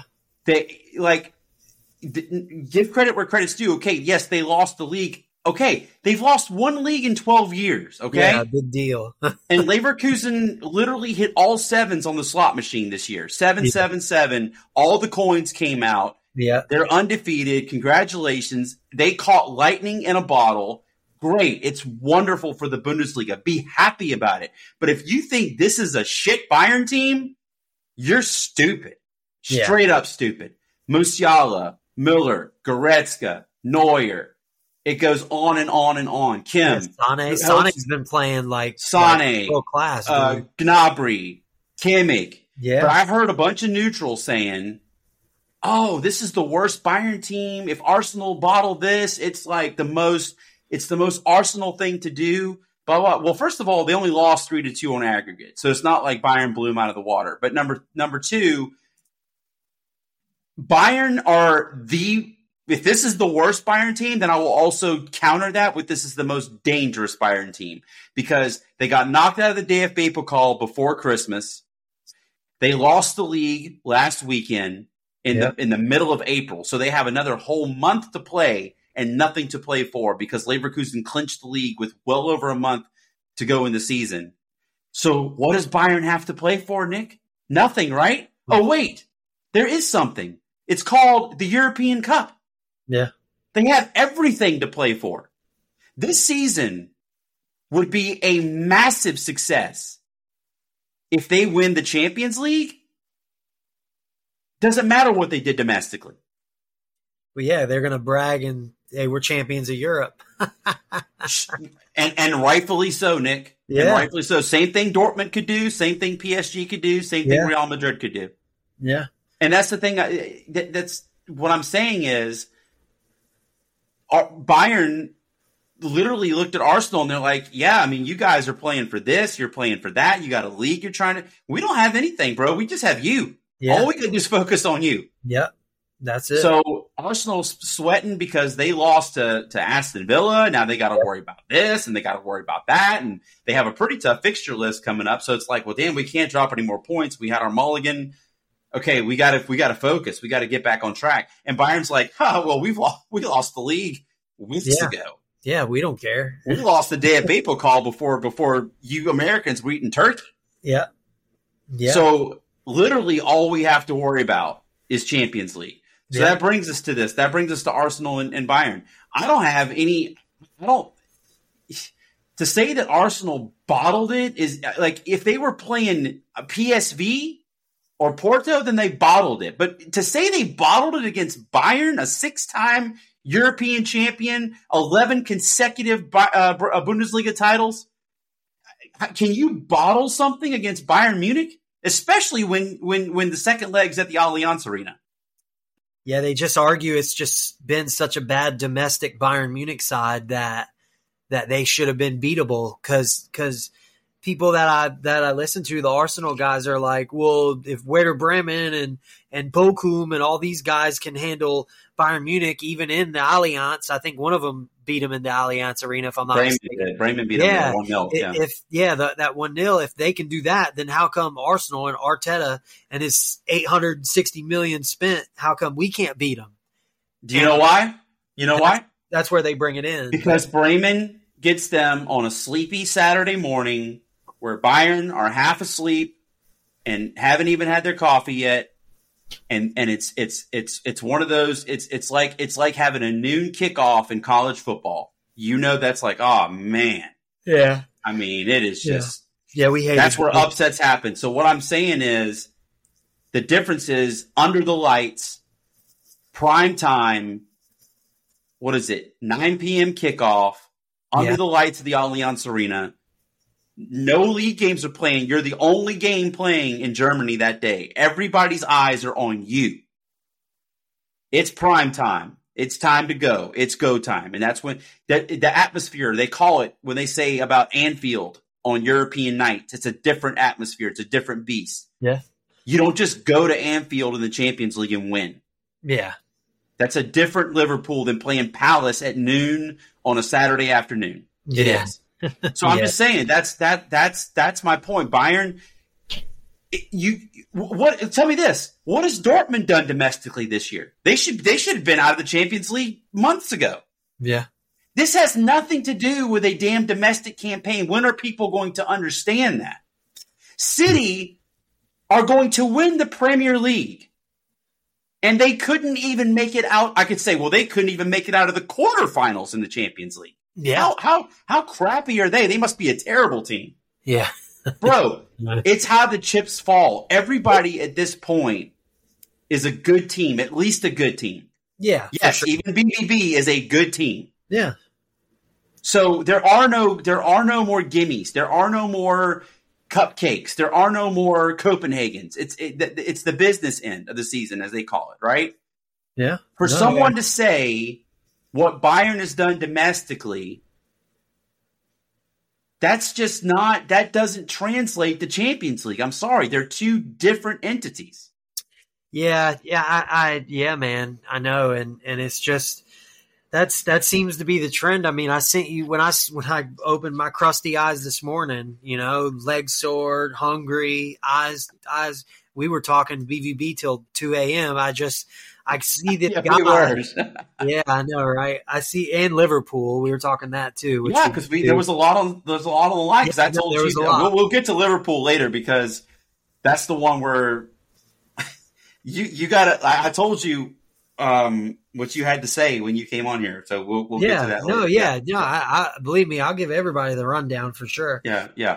Give credit where credit's due. Okay, yes, they lost the league. Okay, they've lost one league in 12 years, okay? Yeah, big deal. And Leverkusen literally hit all sevens on the slot machine this year. 777. All the coins came out. Yeah. They're undefeated. Congratulations. They caught lightning in a bottle. Great. It's wonderful for the Bundesliga. Be happy about it. But if you think this is a shit Bayern team, you're stupid. Straight up stupid. Musiala, Müller, Goretzka, Neuer. It goes on and on and on. Kim. Sane's been playing like world class. Gnabry, Kimmich. Yeah. But I've heard a bunch of neutrals saying, oh, this is the worst Bayern team. If Arsenal bottle this, it's like the most Arsenal thing to do. Blah, blah. Well, first of all, they only lost 3-2 on aggregate. So it's not like Bayern blew them out of the water. But number two, Bayern are if this is the worst Bayern team, then I will also counter that with this is the most dangerous Bayern team, because they got knocked out of the DFB Pokal before Christmas. They lost the league last weekend in the middle of April. So they have another whole month to play and nothing to play for, because Leverkusen clinched the league with well over a month to go in the season. So what does Bayern have to play for, Nick? Nothing, right? Oh, wait, there is something. It's called the European Cup. Yeah. They have everything to play for. This season would be a massive success if they win the Champions League. Doesn't matter what they did domestically. Well, yeah, they're going to brag and, hey, we're champions of Europe. and rightfully so, Nick. Yeah. And rightfully so. Same thing Dortmund could do. Same thing PSG could do. Same thing Real Madrid could do. Yeah. And that's the thing. That's what I'm saying is, Bayern literally looked at Arsenal and they're like, yeah, I mean, you guys are playing for this, you're playing for that, you got a league you're trying to. We don't have anything, bro. We just have you. Yeah. All we can do is focus on you. Yep, that's it. So Arsenal's sweating because they lost to Aston Villa. Now they got to worry about this and they got to worry about that. And they have a pretty tough fixture list coming up. So it's like, well, damn, we can't drop any more points. We had our mulligan. Okay, we got to focus. We got to get back on track. And Bayern's like, well, we lost the league weeks ago. Yeah, we don't care. We lost the day of April call before you Americans were eating turkey. Yeah. Yeah. So literally all we have to worry about is Champions League. So that brings us to this. That brings us to Arsenal and Bayern. To say that Arsenal bottled it is like, if they were playing a PSV or Porto, then they bottled it. But to say they bottled it against Bayern, a 6-time European champion, 11 consecutive Bundesliga titles, can you bottle something against Bayern Munich? Especially when the second leg's at the Allianz Arena. Yeah, they just argue it's just been such a bad domestic Bayern Munich side that they should have been beatable because people that I listen to, the Arsenal guys, are like, well, if Werder Bremen and Bochum and all these guys can handle Bayern Munich, even in the Allianz, I think one of them beat them in the Allianz Arena, if I'm not mistaken. Bremen beat them 1-0. That 1-0, if they can do that, then how come Arsenal and Arteta and his $860 million spent, how come we can't beat them? Do you know why? Why? That's where they bring it in. Because Bremen gets them on a sleepy Saturday morning where Bayern are half asleep and haven't even had their coffee yet. And it's one of those, it's like having a noon kickoff in college football. That's like, oh man. Yeah. I mean, it is just, we hate that's it. where upsets happen. So what I'm saying is the difference is under the lights, prime time, what is it? 9 p.m. kickoff under the lights of the Allianz Arena. No league games are playing. You're the only game playing in Germany that day. Everybody's eyes are on you. It's prime time. It's time to go. It's go time. And that's when the atmosphere, they call it, when they say about Anfield on European nights, it's a different atmosphere. It's a different beast. Yeah. You don't just go to Anfield in the Champions League and win. Yeah. That's a different Liverpool than playing Palace at noon on a Saturday afternoon. It is. So I'm just saying that's my point. Bayern, tell me this. What has Dortmund done domestically this year? They should have been out of the Champions League months ago. Yeah. This has nothing to do with a damn domestic campaign. When are people going to understand that? City are going to win the Premier League. And they couldn't even make it out. I could say, well, they couldn't even make it out of the quarterfinals in the Champions League. Yeah. How crappy are they? They must be a terrible team. Yeah. Bro, it's how the chips fall. Everybody at this point is a good team, at least a good team. Yeah. Yes, sure. Even BBB is a good team. Yeah. So there are no more gimmies. There are no more cupcakes. There are no more Copenhagens. It's the business end of the season, as they call it, right? Yeah. For someone to say what Bayern has done domestically, that doesn't translate to Champions League. I'm sorry. They're two different entities. Yeah, man. I know. And it's just, that seems to be the trend. I mean, I sent you, when I opened my crusty eyes this morning, legs sore, hungry, eyes, we were talking BVB till 2 a.m. I see that guy. Yeah, I know, right? I see, and Liverpool. We were talking that too. Because there was a lot on the line. Because I told you we'll get to Liverpool later because that's the one where you got to. I told you what you had to say when you came on here. So we'll get to that later. No, I believe me, I'll give everybody the rundown for sure. Yeah.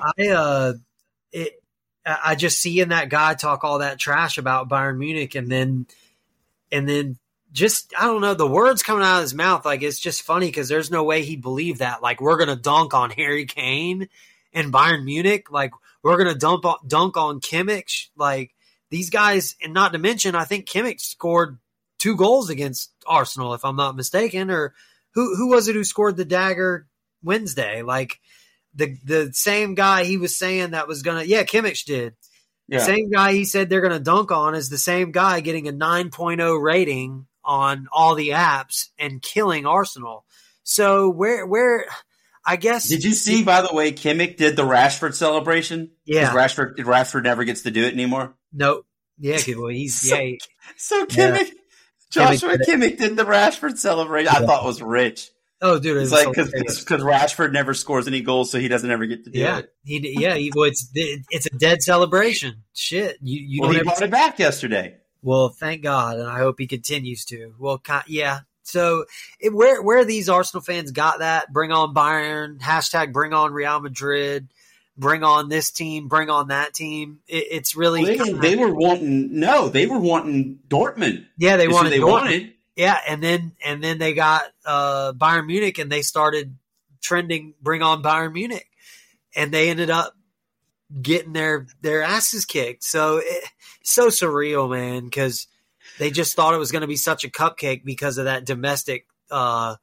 I just seeing that guy talk all that trash about Bayern Munich, and then just, I don't know, the words coming out of his mouth, like, it's just funny because there's no way he believed that. Like, we're going to dunk on Harry Kane and Bayern Munich. Like, we're going to dunk on Kimmich. Like, these guys, and not to mention, I think Kimmich scored 2 goals against Arsenal, if I'm not mistaken. Or who was it who scored the dagger Wednesday? Like, the same guy he was saying that was going to – Kimmich did. Yeah. Same guy he said they're going to dunk on is the same guy getting a 9.0 rating on all the apps and killing Arsenal. So where I guess. Did you see, by the way, Kimmich did the Rashford celebration? Yeah. Rashford never gets to do it anymore? Nope. Yeah, well, he's so Kimmich, Joshua Kimmich did the Rashford celebration. I thought it was rich. Oh, dude, it's like because Rashford never scores any goals, so he doesn't ever get to do it. It's a dead celebration. Shit, he brought it back yesterday. Well, thank God, and I hope he continues to. Well, yeah. So where these Arsenal fans got that? Bring on Bayern. # bring on Real Madrid. Bring on this team. Bring on that team. It's really they were wanting Dortmund. Yeah, they wanted Dortmund. Yeah, and then they got Bayern Munich, and they started trending, bring on Bayern Munich, and they ended up getting their asses kicked. So it's so surreal, man, because they just thought it was going to be such a cupcake because of that domestic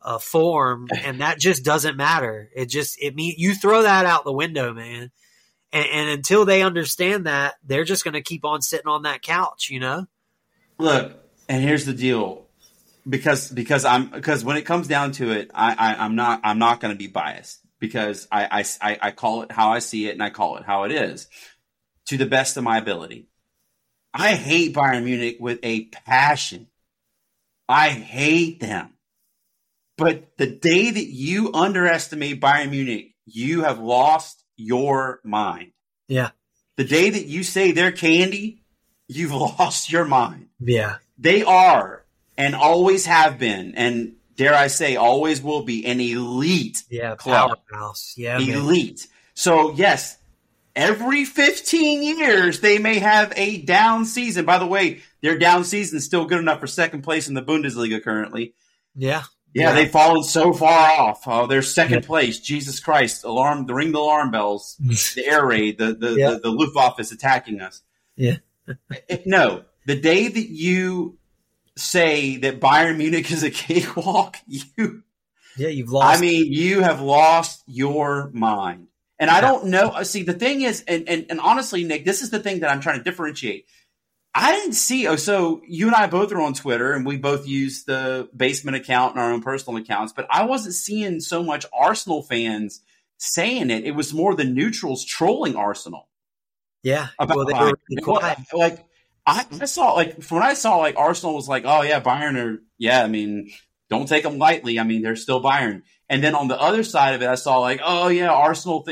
form, and that just doesn't matter. It means you throw that out the window, man. And until they understand that, they're just going to keep on sitting on that couch, you know? Look, and here's the deal. Because when it comes down to it, I'm not going to be biased, because I call it how I see it, and I call it how it is to the best of my ability. I hate Bayern Munich with a passion. I hate them. But the day that you underestimate Bayern Munich, you have lost your mind. Yeah. The day that you say they're candy, you've lost your mind. Yeah. They are, and always have been, and dare I say, always will be, an elite club. Powerhouse. Yeah, elite. Man. So, yes, every 15 years they may have a down season. By the way, their down season is still good enough for second place in the Bundesliga currently. Yeah. Yeah, they've fallen so far off. They're second place. Jesus Christ! Ring the alarm bells. The air raid. The Luftwaffe is attacking us. Yeah. No, the day that you say that Bayern Munich is a cakewalk, you've lost. I mean, you have lost your mind. And I don't know. See, the thing is, and honestly, Nick, this is the thing that I'm trying to differentiate. I didn't see. Oh, so you and I both are on Twitter, and we both use the Basement account and our own personal accounts. But I wasn't seeing so much Arsenal fans saying it. It was more the neutrals trolling Arsenal. Yeah, about they were really quiet. Like I saw, when I saw Arsenal was like, oh yeah, Bayern are, I mean, don't take them lightly. I mean, they're still Bayern. And then on the other side of it, I saw oh yeah, Arsenal.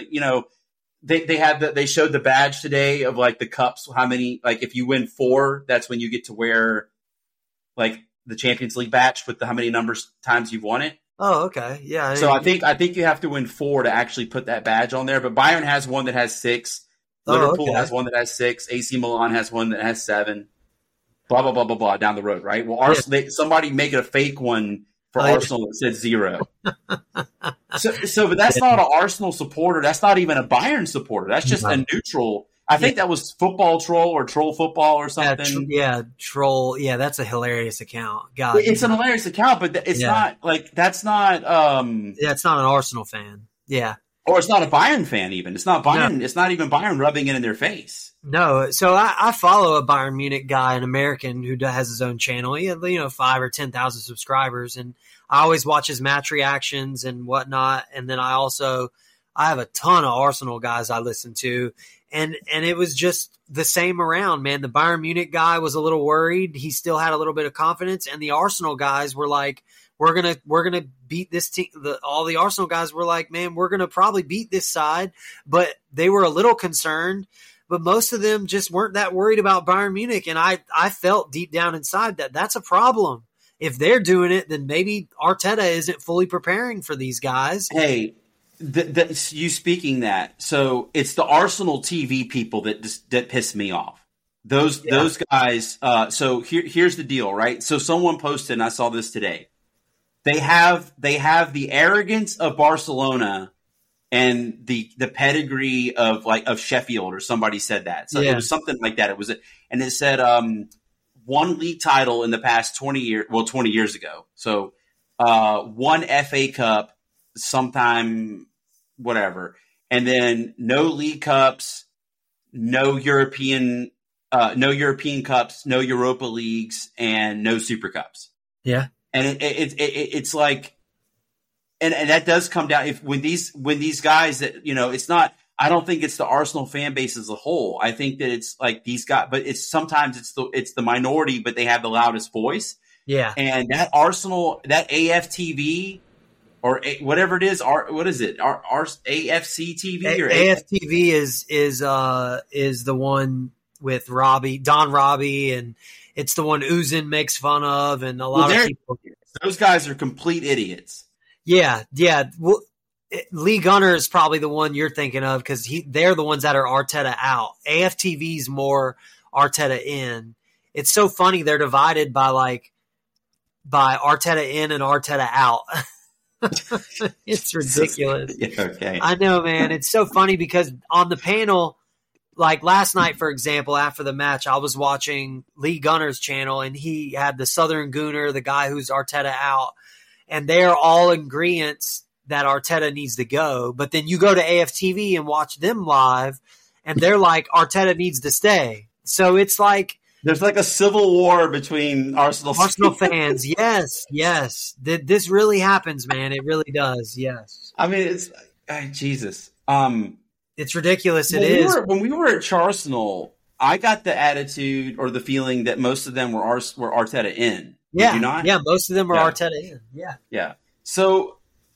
They showed the badge today of the cups. How many? If you win 4, that's when you get to wear the Champions League badge with how many times you've won it. Oh, okay, yeah. So I think you have to win 4 to actually put that badge on there. But Bayern has one that has 6. Liverpool has one that has 6. AC Milan has one that has 7. Blah blah blah blah blah down the road, right? Well, Arsenal, somebody make it a fake one for Arsenal that said 0. But that's not an Arsenal supporter. That's not even a Bayern supporter. That's just a neutral. I think that was Football Troll or Troll Football or something. Troll. Yeah, that's a hilarious account. God, it's an hilarious account, but it's not that's not. It's not an Arsenal fan. Yeah. Or it's not a Bayern fan even. It's not Bayern. No. It's not even Bayern rubbing it in their face. No. So I follow a Bayern Munich guy, an American who has his own channel. He had 5 or 10,000 subscribers, and I always watch his match reactions and whatnot. And then I have a ton of Arsenal guys I listen to, and it was just the same around, man. The Bayern Munich guy was a little worried. He still had a little bit of confidence, and the Arsenal guys were like, we're gonna beat this team. All the Arsenal guys were like, man, we're gonna probably beat this side, but they were a little concerned. But most of them just weren't that worried about Bayern Munich, and I felt deep down inside that that's a problem. If they're doing it, then maybe Arteta isn't fully preparing for these guys. Hey, you speaking that, so it's the Arsenal TV people that piss me off. Those guys. So here's the deal, right? So someone posted, and I saw this today. They have the arrogance of Barcelona and the pedigree of Sheffield, or somebody said that. So it was something like that. And it said 1 league title in the past 20 years ago. So 1 FA Cup sometime, whatever, and then no league cups, no European cups, no Europa leagues, and no Super Cups. Yeah. And it's like, and that does come down when these guys that, it's not, I don't think it's the Arsenal fan base as a whole. I think that it's like these guys, but sometimes it's the minority, but they have the loudest voice. Yeah. And that Arsenal, that AFTV or whatever it is, what is it? AFC TV or AFTV is the one with Don Robbie, and it's the one Uzin makes fun of, and a lot of people. Those guys are complete idiots. Yeah. Well, Lee Gunner is probably the one you're thinking of because they're the ones that are Arteta out. AFTV's more Arteta in. It's so funny they're divided by Arteta in and Arteta out. It's ridiculous. Yeah, okay. I know, man. It's so funny because on the panel, like last night, for example, after the match, I was watching Lee Gunner's channel, and he had the Southern Gooner, the guy who's Arteta out. and they are all in agreement that Arteta needs to go. But then you go to AFTV and watch them live, and they're like, Arteta needs to stay. So it's like there's like a civil war between Arsenal fans. Yes. This really happens, man. It really does. Yes. I mean, it's Jesus. It's ridiculous. When we were at Arsenal, I got the attitude or the feeling that most of them were Arteta in. Yeah. Did you not? Yeah, most of them were Arteta in. Yeah. Yeah. So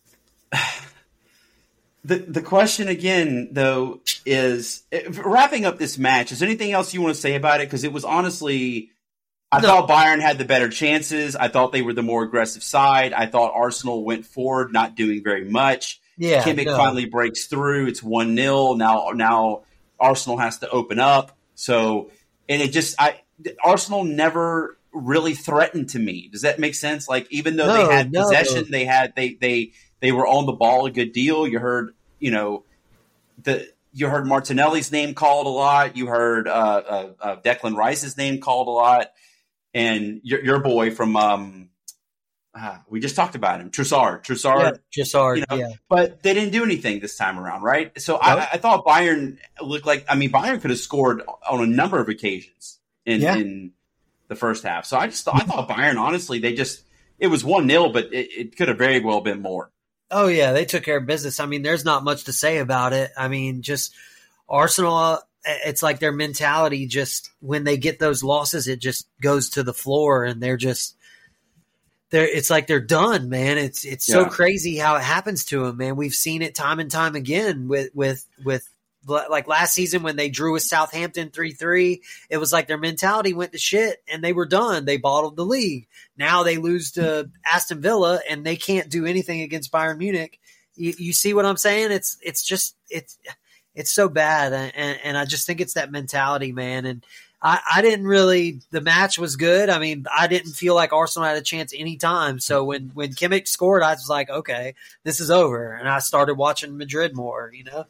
the question again, though, is wrapping up this match. Is there anything else you want to say about it? Because it was honestly, I thought Bayern had the better chances. I thought they were the more aggressive side. I thought Arsenal went forward, not doing very much. Yeah, Kimmich finally breaks through. It's 1-0. Now Arsenal has to open up. So, and Arsenal never really threatened to me. Does that make sense? Like, even though they had possession, they were on the ball a good deal. You heard, Martinelli's name called a lot. You heard Declan Rice's name called a lot, and your boy from we just talked about him, Trossard. Yeah. But they didn't do anything this time around, right? So I thought Bayern looked like. I mean, Bayern could have scored on a number of occasions in the first half. So I thought Bayern, honestly, it was 1-0, but it could have very well been more. Oh, yeah, they took care of business. I mean, there's not much to say about it. I mean, just Arsenal, it's like their mentality just when they get those losses, it just goes to the floor, and it's like they're done, man. It's so crazy how it happens to them, man. We've seen it time and time again with like last season when they drew with Southampton 3-3, it was like their mentality went to shit and they were done. They bottled the league. Now they lose to Aston Villa and they can't do anything against Bayern Munich. You see what I'm saying? It's so bad. And I just think it's that mentality, man. And I didn't really, the match was good. I mean, I didn't feel like Arsenal had a chance any time. So when Kimmich scored, I was like, okay, this is over. And I started watching Madrid more,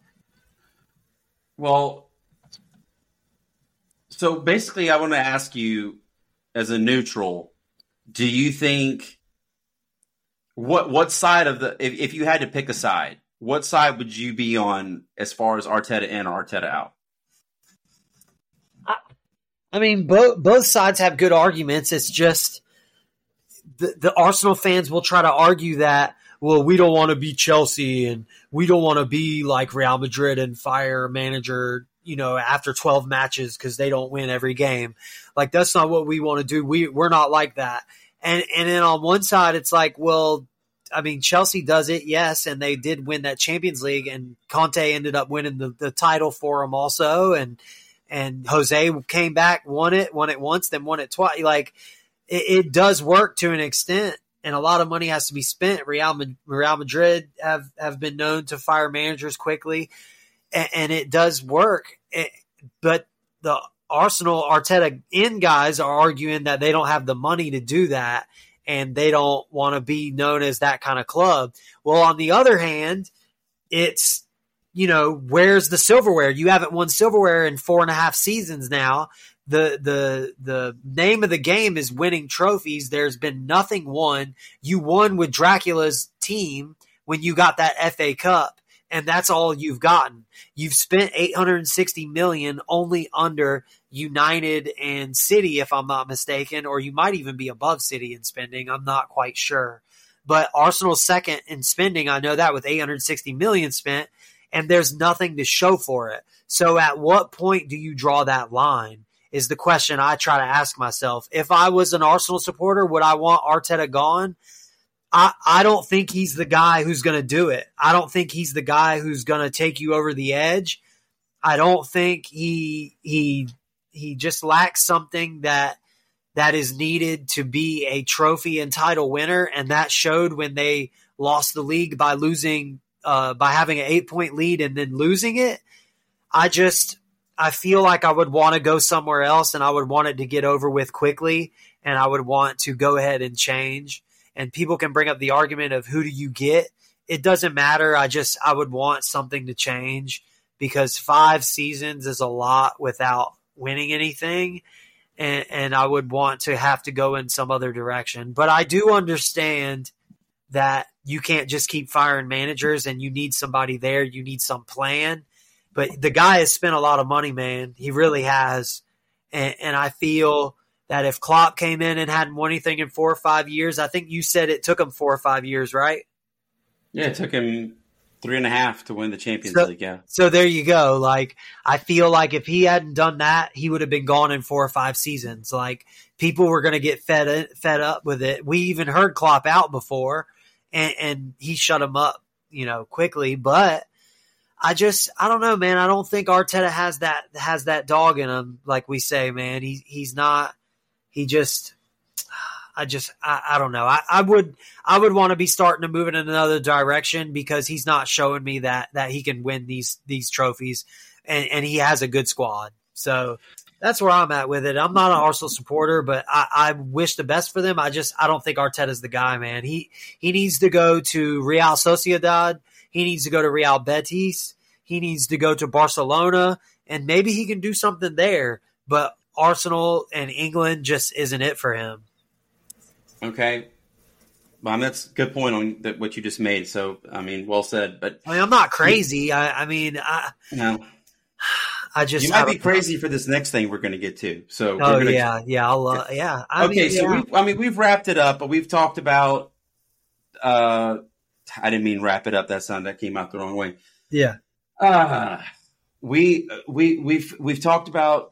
Well, so basically I want to ask you as a neutral, do you think what side of if you had to pick a side, what side would you be on as far as Arteta in or Arteta out? I mean, both sides have good arguments. It's just the Arsenal fans will try to argue that, well, we don't want to be Chelsea and we don't want to be like Real Madrid and fire a manager, after 12 matches because they don't win every game. Like, that's not what we want to do. We're not like that. And then on one side, it's like, well, I mean, Chelsea does it, yes, and they did win that Champions League, and Conte ended up winning the title for them also, and Jose came back, won it once, then won it twice. Like, it does work to an extent. And a lot of money has to be spent. Real Madrid have been known to fire managers quickly, and it does work. But the Arsenal Arteta in guys are arguing that they don't have the money to do that, and they don't want to be known as that kind of club. Well, on the other hand, it's, where's the silverware? You haven't won silverware in 4.5 seasons now. The name of the game is winning trophies. There's been nothing won. You won with Dracula's team when you got that FA Cup, and that's all you've gotten. You've spent $860 million only under United and City, if I'm not mistaken, or you might even be above City in spending. I'm not quite sure. But Arsenal's second in spending, I know that, with $860 million spent, and there's nothing to show for it. So at what point do you draw that line? Is the question I try to ask myself. If I was an Arsenal supporter, would I want Arteta gone? I don't think he's the guy who's going to do it. I don't think he's the guy who's going to take you over the edge. I don't think he just lacks something that is needed to be a trophy and title winner, and that showed when they lost the league by losing by having an 8-point lead and then losing it. I feel like I would want to go somewhere else, and I would want it to get over with quickly, and I would want to go ahead and change. And people can bring up the argument of who do you get? It doesn't matter. I would want something to change because 5 seasons is a lot without winning anything, and I would want to have to go in some other direction. But I do understand that you can't just keep firing managers and you need somebody there. You need some plan. But the guy has spent a lot of money, man. He really has. And I feel that if Klopp came in and hadn't won anything in 4 or 5 years, I think you said it took him 4 or 5 years, right? Yeah, it took him 3.5 to win the Champions League, yeah. So there you go. Like, I feel like if he hadn't done that, he would have been gone in 4 or 5 seasons. Like, people were going to get fed up with it. We even heard Klopp out before, and he shut him up, quickly. But I don't know, man. I don't think Arteta has that dog in him, like we say, man. He's not. He just. I don't know. I would want to be starting to move in another direction because he's not showing me that he can win these trophies, and he has a good squad. So that's where I'm at with it. I'm not an Arsenal supporter, but I wish the best for them. I don't think Arteta's the guy, man. He needs to go to Real Sociedad. He needs to go to Real Betis. He needs to go to Barcelona, and maybe he can do something there. But Arsenal and England just isn't it for him. Okay. Well, that's a good point on what you just made. So, well said. But I'm not crazy. No. You might be crazy for this next thing we're going to get to. So, we've wrapped it up, but we've talked about. I didn't mean wrap it up. That came out the wrong way. Yeah. We've talked about.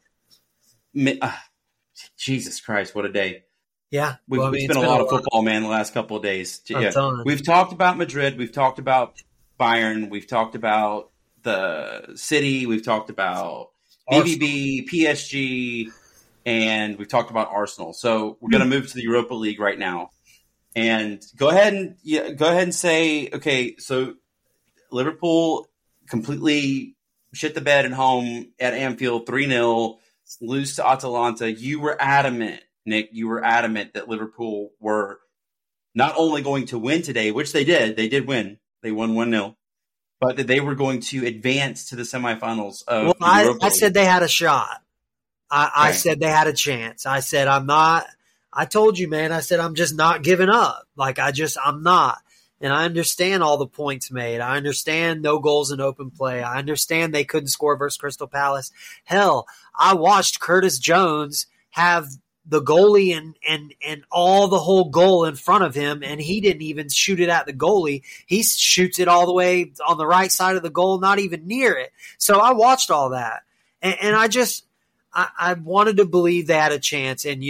Jesus Christ! What a day. Yeah. We've spent a lot of football, man, the last couple of days. Yeah. We've talked about Madrid. We've talked about Bayern. We've talked about the City. We've talked about BVB, PSG, and we've talked about Arsenal. So we're going to move to the Europa League right now. And go ahead and say, okay, so Liverpool completely shit the bed at home at Anfield, 3-0, lose to Atalanta. You were adamant, Nick, that Liverpool were not only going to win today, which they did win. They won 1-0, but that they were going to advance to the semifinals of the Europa League. I said they had a shot. I said they had a chance. I said, I told you, man, I said, I'm just not giving up. Like, I'm not. And I understand all the points made. I understand no goals in open play. I understand they couldn't score versus Crystal Palace. Hell, I watched Curtis Jones have the goalie and all the whole goal in front of him, and he didn't even shoot it at the goalie. He shoots it all the way on the right side of the goal, not even near it. So I watched all that, and I wanted to believe they had a chance. And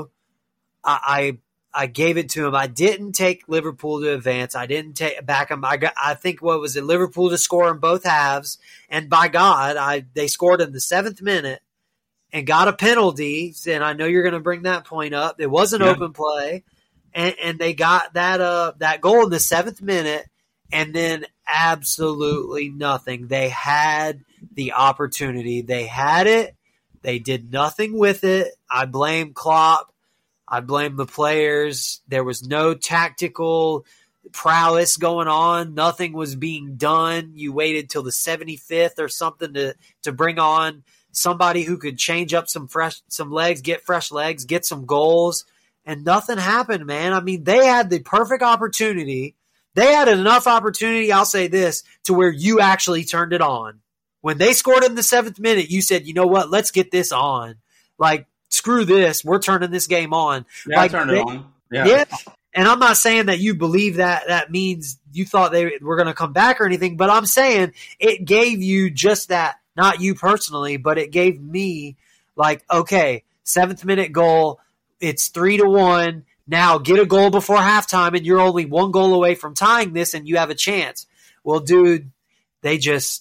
I gave it to him. I didn't take Liverpool to advance. I didn't back them. I think Liverpool to score in both halves, and by God, they scored in the 7th minute. And got a penalty, and I know you're going to bring that point up. It was an open play, and they got that goal in the 7th minute, and then absolutely nothing. They had the opportunity. They had it. They did nothing with it. I blame Klopp. I blame the players. There was no tactical prowess going on. Nothing was being done. You waited till the 75th or something to bring on somebody who could change up some legs, get fresh legs, get some goals, and nothing happened, man. I mean, they had the perfect opportunity. They had enough opportunity, I'll say this, to where you actually turned it on. When they scored in the 7th minute, you said, you know what, let's get this on. Like, screw this, we're turning this game on. Yeah, I turned it on. Yeah. And I'm not saying that you believe that means you thought they were going to come back or anything, but I'm saying it gave you just that. Not you personally, but it gave me like, okay, 7th minute goal, it's 3-1. Now get a goal before halftime, and you're only 1 goal away from tying this, and you have a chance. Well, dude, they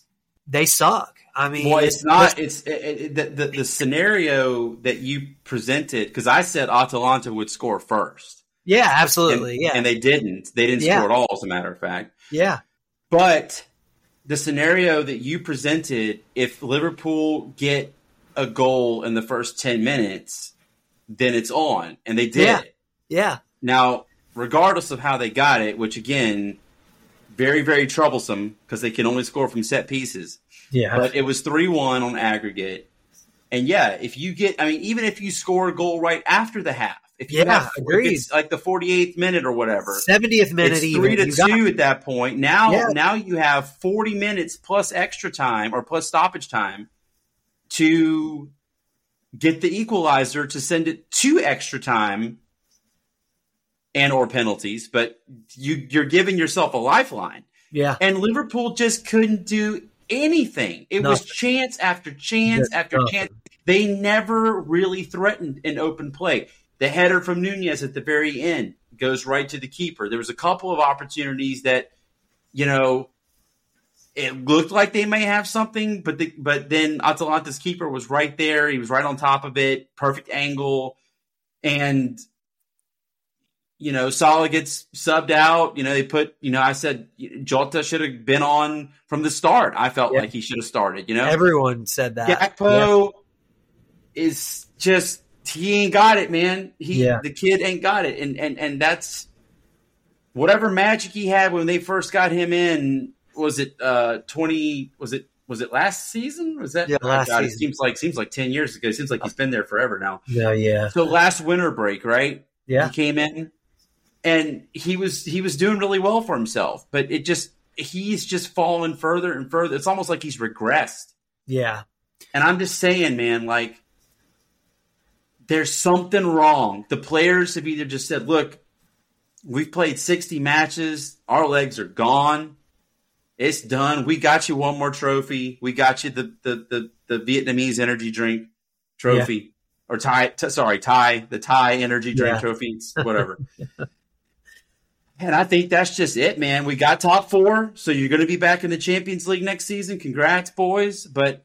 suck. I mean, well, it's not. It's the scenario that you presented, because I said Atalanta would score first. Yeah, absolutely. And they didn't. They didn't score at all, as a matter of fact. Yeah, but the scenario that you presented, if Liverpool get a goal in the first 10 minutes, then it's on. And they did. Yeah. Now, regardless of how they got it, which again, very, very troublesome because they can only score from set pieces. Yeah. But it was 3-1 on aggregate. And even if you score a goal right after the half, If you have, agreed. If it's like the 48th minute or whatever, 70th minute, it's 3-2 at that point. Now you have 40 minutes plus extra time or plus stoppage time to get the equalizer to send it to extra time and or penalties, but you're giving yourself a lifeline. Yeah. And Liverpool just couldn't do anything. It was chance after chance after chance. They never really threatened an open play. The header from Nunez at the very end goes right to the keeper. There was a couple of opportunities that, it looked like they may have something, but then Atalanta's keeper was right there. He was right on top of it, perfect angle. And, Salah gets subbed out. They put, I said Jota should have been on from the start. I felt like he should have started, Everyone said that. Gakpo is just, he ain't got it, man. The kid ain't got it. And that's whatever magic he had when they first got him in. Was it 20? Was it last season? Was that last season? It seems like 10 years ago. It seems like he's been there forever now. Yeah. So last winter break, right? Yeah. He came in and he was doing really well for himself, but he's just fallen further and further. It's almost like he's regressed. Yeah. And I'm just saying, man, like there's something wrong. The players have either just said, look, we've played 60 matches. Our legs are gone. It's done. We got you one more trophy. We got you the Vietnamese energy drink trophy or Thai energy drink trophy, whatever. And I think that's just it, man. We got top 4, so you're going to be back in the Champions League next season. Congrats, boys. But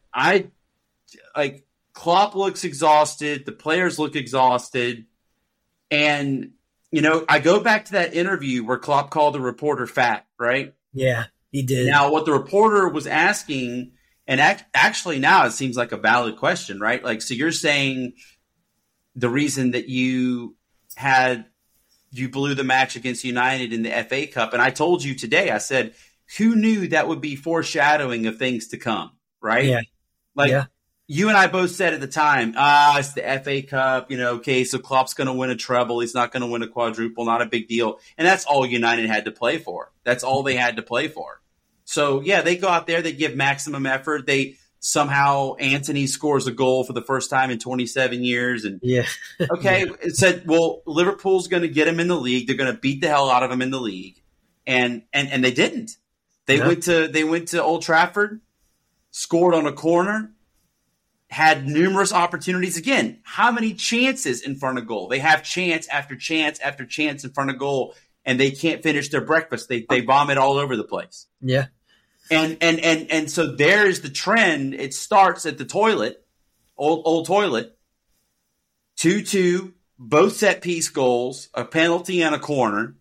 Klopp looks exhausted. The players look exhausted. And, I go back to that interview where Klopp called the reporter fat, right? Yeah. He did. Now, what the reporter was asking, and actually now it seems like a valid question, right? Like, so you're saying the reason that you blew the match against United in the FA Cup, and I told you today, I said, who knew that would be foreshadowing of things to come, right? Yeah. You and I both said at the time, it's the FA Cup, okay, so Klopp's going to win a treble. He's not going to win a quadruple, not a big deal. And that's all United had to play for. That's all they had to play for. So, they go out there, they give maximum effort. Somehow Antony scores a goal for the first time in 27 years. And okay, it said, well, Liverpool's going to get him in the league. They're going to beat the hell out of him in the league. And they didn't. They went to Old Trafford, scored on a corner, had numerous opportunities. Again, how many chances in front of goal? They have chance after chance after chance in front of goal, and they can't finish their breakfast. They vomit all over the place. Yeah. And so there's the trend. It starts at the toilet, old toilet, 2-2, both set piece goals, a penalty and a corner.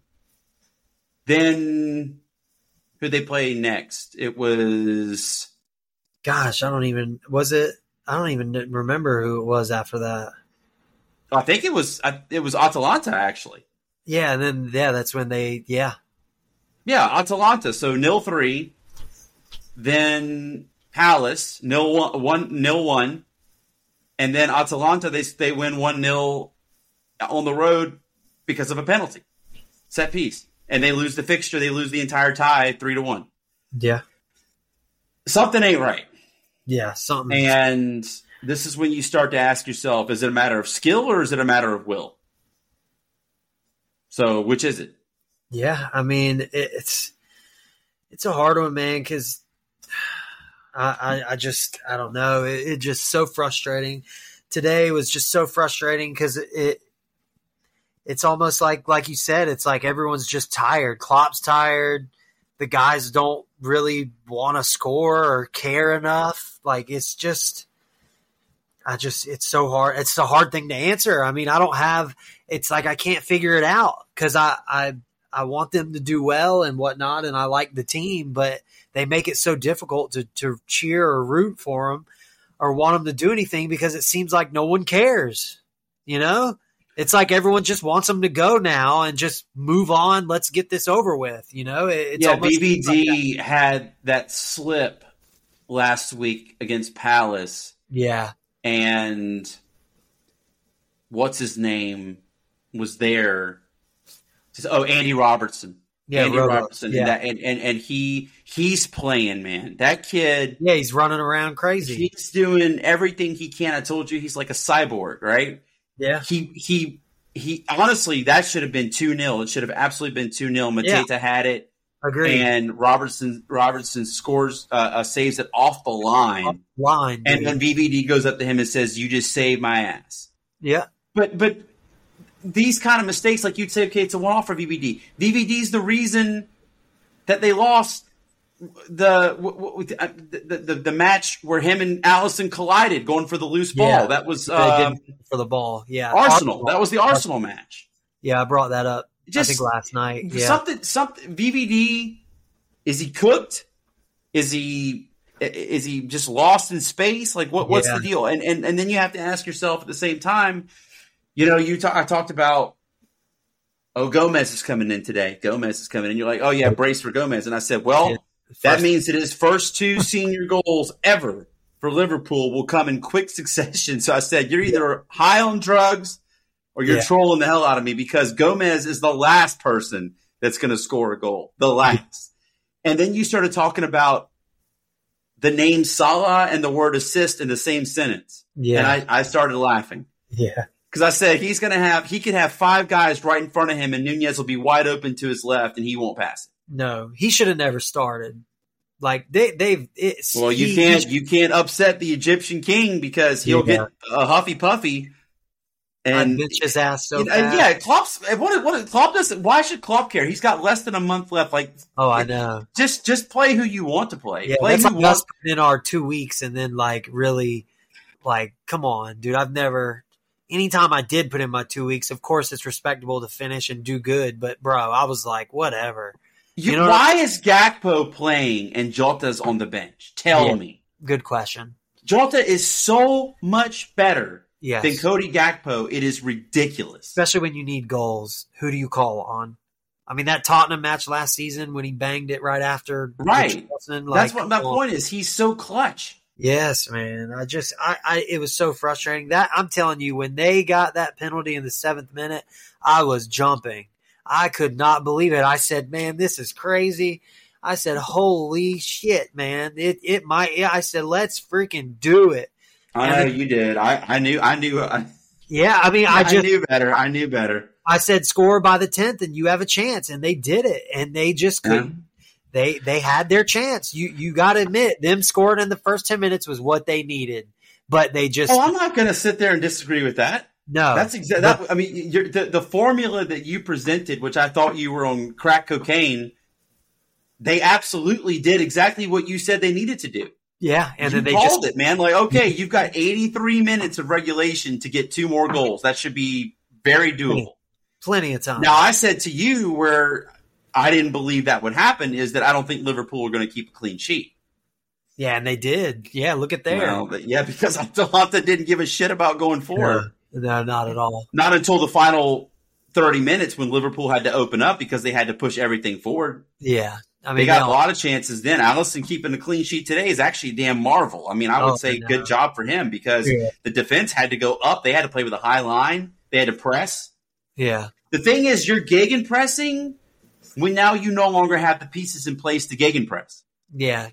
Then who they play next? It was, gosh, I don't even remember who it was after that. I think it was Atalanta actually. Yeah, and then that's when they Atalanta. So 0-3. Then Palace 0-1, and then Atalanta they win 1-0 on the road because of a penalty, set piece, and they lose the fixture. They lose the entire tie 3-1. Yeah, something ain't right. Yeah, something. And this is when you start to ask yourself: is it a matter of skill or is it a matter of will? So, which is it? Yeah, I mean it's a hard one, man, because I don't know. It just so frustrating. Today was just so frustrating because it's almost like you said, it's like everyone's just tired. Klopp's tired. The guys don't really want to score or care enough. Like it's so hard. It's a hard thing to answer. I mean, it's like I can't figure it out because I want them to do well and whatnot, and I like the team, but they make it so difficult to cheer or root for them or want them to do anything because it seems like no one cares. It's like everyone just wants them to go now and just move on. Let's get this over with. It's BVD had that slip last week against Palace. Yeah. And what's his name? was there. Andy Robertson. Yeah, Andy Robertson. Yeah. And he's playing, man. That kid. Yeah, he's running around crazy. He's doing everything he can. I told you he's like a cyborg, right? Yeah. He honestly, that should have been 2-0. It should have absolutely been 2-0. Mateta had it. Agreed. And Robertson scores, saves it off the line. And then VVD goes up to him and says, "You just saved my ass." Yeah. But these kind of mistakes, like you'd say, okay, it's a one-off for VVD. VVD's the reason that they lost the match where him and Allison collided, going for the loose ball. Yeah. That was for the ball. Yeah, Arsenal. That was the Arsenal match. Yeah, I brought that up. I think last night. Yeah. Something. VVD, is he cooked? Is he just lost in space? Like what's the deal? And then you have to ask yourself at the same time. I talked about, Gomez is coming in today. Gomez is coming in. You're like, oh yeah, brace for Gomez. And I said, that means that his first 2 senior goals ever for Liverpool will come in quick succession. So I said, you're either high on drugs or you're trolling the hell out of me, because Gomez is the last person that's going to score a goal. The last. And then you started talking about the name Salah and the word assist in the same sentence. Yeah. And I started laughing. Yeah. Because I said he could have 5 guys right in front of him, and Nunez will be wide open to his left, and he won't pass it. No, he should have never started. Like you can't upset the Egyptian king, because he'll get a huffy puffy and bitch his ass so fast. And yeah, Klopp doesn't. Why should Klopp care? He's got less than a month left. Like, I know. Just play who you want to play. Yeah, play that's who like us putting in our 2 weeks, and then really, come on, dude. Anytime I did put in my 2 weeks, of course it's respectable to finish and do good. But bro, I was like, whatever. Why is Gakpo playing and Jota's on the bench? Tell me. Good question. Jota is so much better Yes. than Cody Gakpo. It is ridiculous. Especially when you need goals. Who do you call on? I mean, that Tottenham match last season when he banged it right after. Right. That's what my point is. He's so clutch. Yes, man. It was so frustrating. That I'm telling you, when they got that penalty in the 7th minute, I was jumping. I could not believe it. I said, man, this is crazy. I said, holy shit, man. It might. I said, let's freaking do it. I know you did. I knew. Yeah, I mean, I knew better. I knew better. I said, score by the 10th, and you have a chance, and they did it, and they just couldn't. They had their chance. You got to admit, them scoring in the first 10 minutes was what they needed, but they just. Oh, I'm not going to sit there and disagree with that. No, that's exactly. I mean, the formula that you presented, which I thought you were on crack cocaine, they absolutely did exactly what you said they needed to do. Yeah, and then they called it, man. Like, okay, you've got 83 minutes of regulation to get 2 more goals. That should be very doable. Plenty of time. Now, I said to you where I didn't believe that would happen is that I don't think Liverpool are going to keep a clean sheet. Yeah, and they did. Yeah, look at there. Well, because Atalanta didn't give a shit about going forward. No, not at all. Not until the final 30 minutes when Liverpool had to open up because they had to push everything forward. Yeah. I mean, they got a lot of chances then. Allison keeping a clean sheet today is actually a damn marvel. I mean, I would say good job for him because the defense had to go up. They had to play with a high line. They had to press. Yeah. The thing is, you're gegenpressing when now you no longer have the pieces in place to gegenpress. Yeah,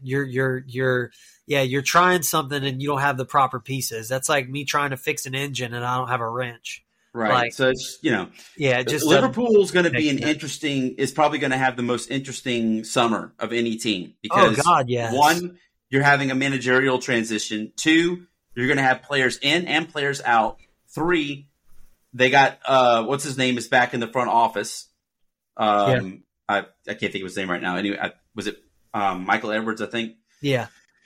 you're trying something and you don't have the proper pieces. That's like me trying to fix an engine and I don't have a wrench. Right. Like, so it's, just Liverpool's going to be is probably going to have the most interesting summer of any team because one, you're having a managerial transition. 2, you're going to have players in and players out. 3, they got what's his name is back in the front office. I can't think of his name right now. Anyway, was it Michael Edwards? I think. Yeah.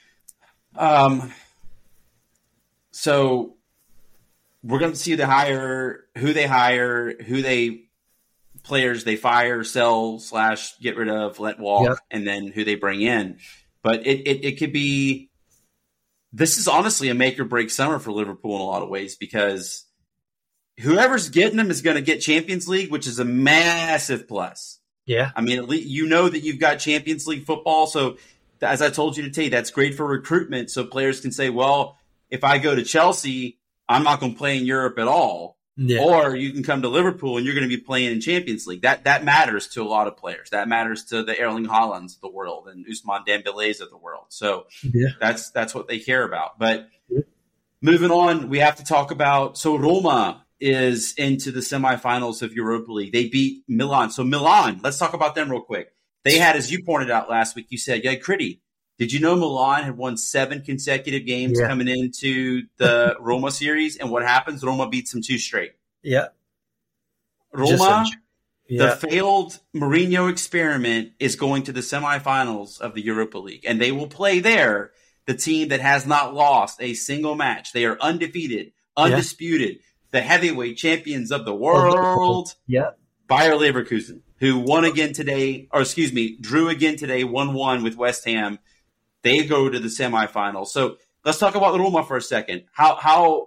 So we're going to see who they players they fire, sell / get rid of, let walk, and then who they bring in. But it could be. This is honestly a make or break summer for Liverpool in a lot of ways because whoever's getting them is going to get Champions League, which is a massive plus. Yeah. I mean, at least you know that you've got Champions League football. So as I told you today, that's great for recruitment. So players can say, well, if I go to Chelsea, I'm not going to play in Europe at all. Yeah. Or you can come to Liverpool and you're going to be playing in Champions League. That matters to a lot of players. That matters to the Erling Haalands of the world and Ousmane Dembélés of the world. So that's what they care about. But moving on, we have to talk about, so Roma is into the semifinals of Europa League. They beat Milan. So Milan, let's talk about them real quick. They had, as you pointed out last week, you said, yeah, Critty, did you know Milan had won 7 consecutive games coming into the Roma series? And what happens? Roma beats them 2 straight. Yeah. Roma, the failed Mourinho experiment, is going to the semifinals of the Europa League. And they will play there the team that has not lost a single match. They are undefeated, undisputed, the heavyweight champions of the world. Yeah. Bayer Leverkusen, who won again today, drew again today, 1-1 with West Ham. They go to the semifinals. So let's talk about Roma for a second. I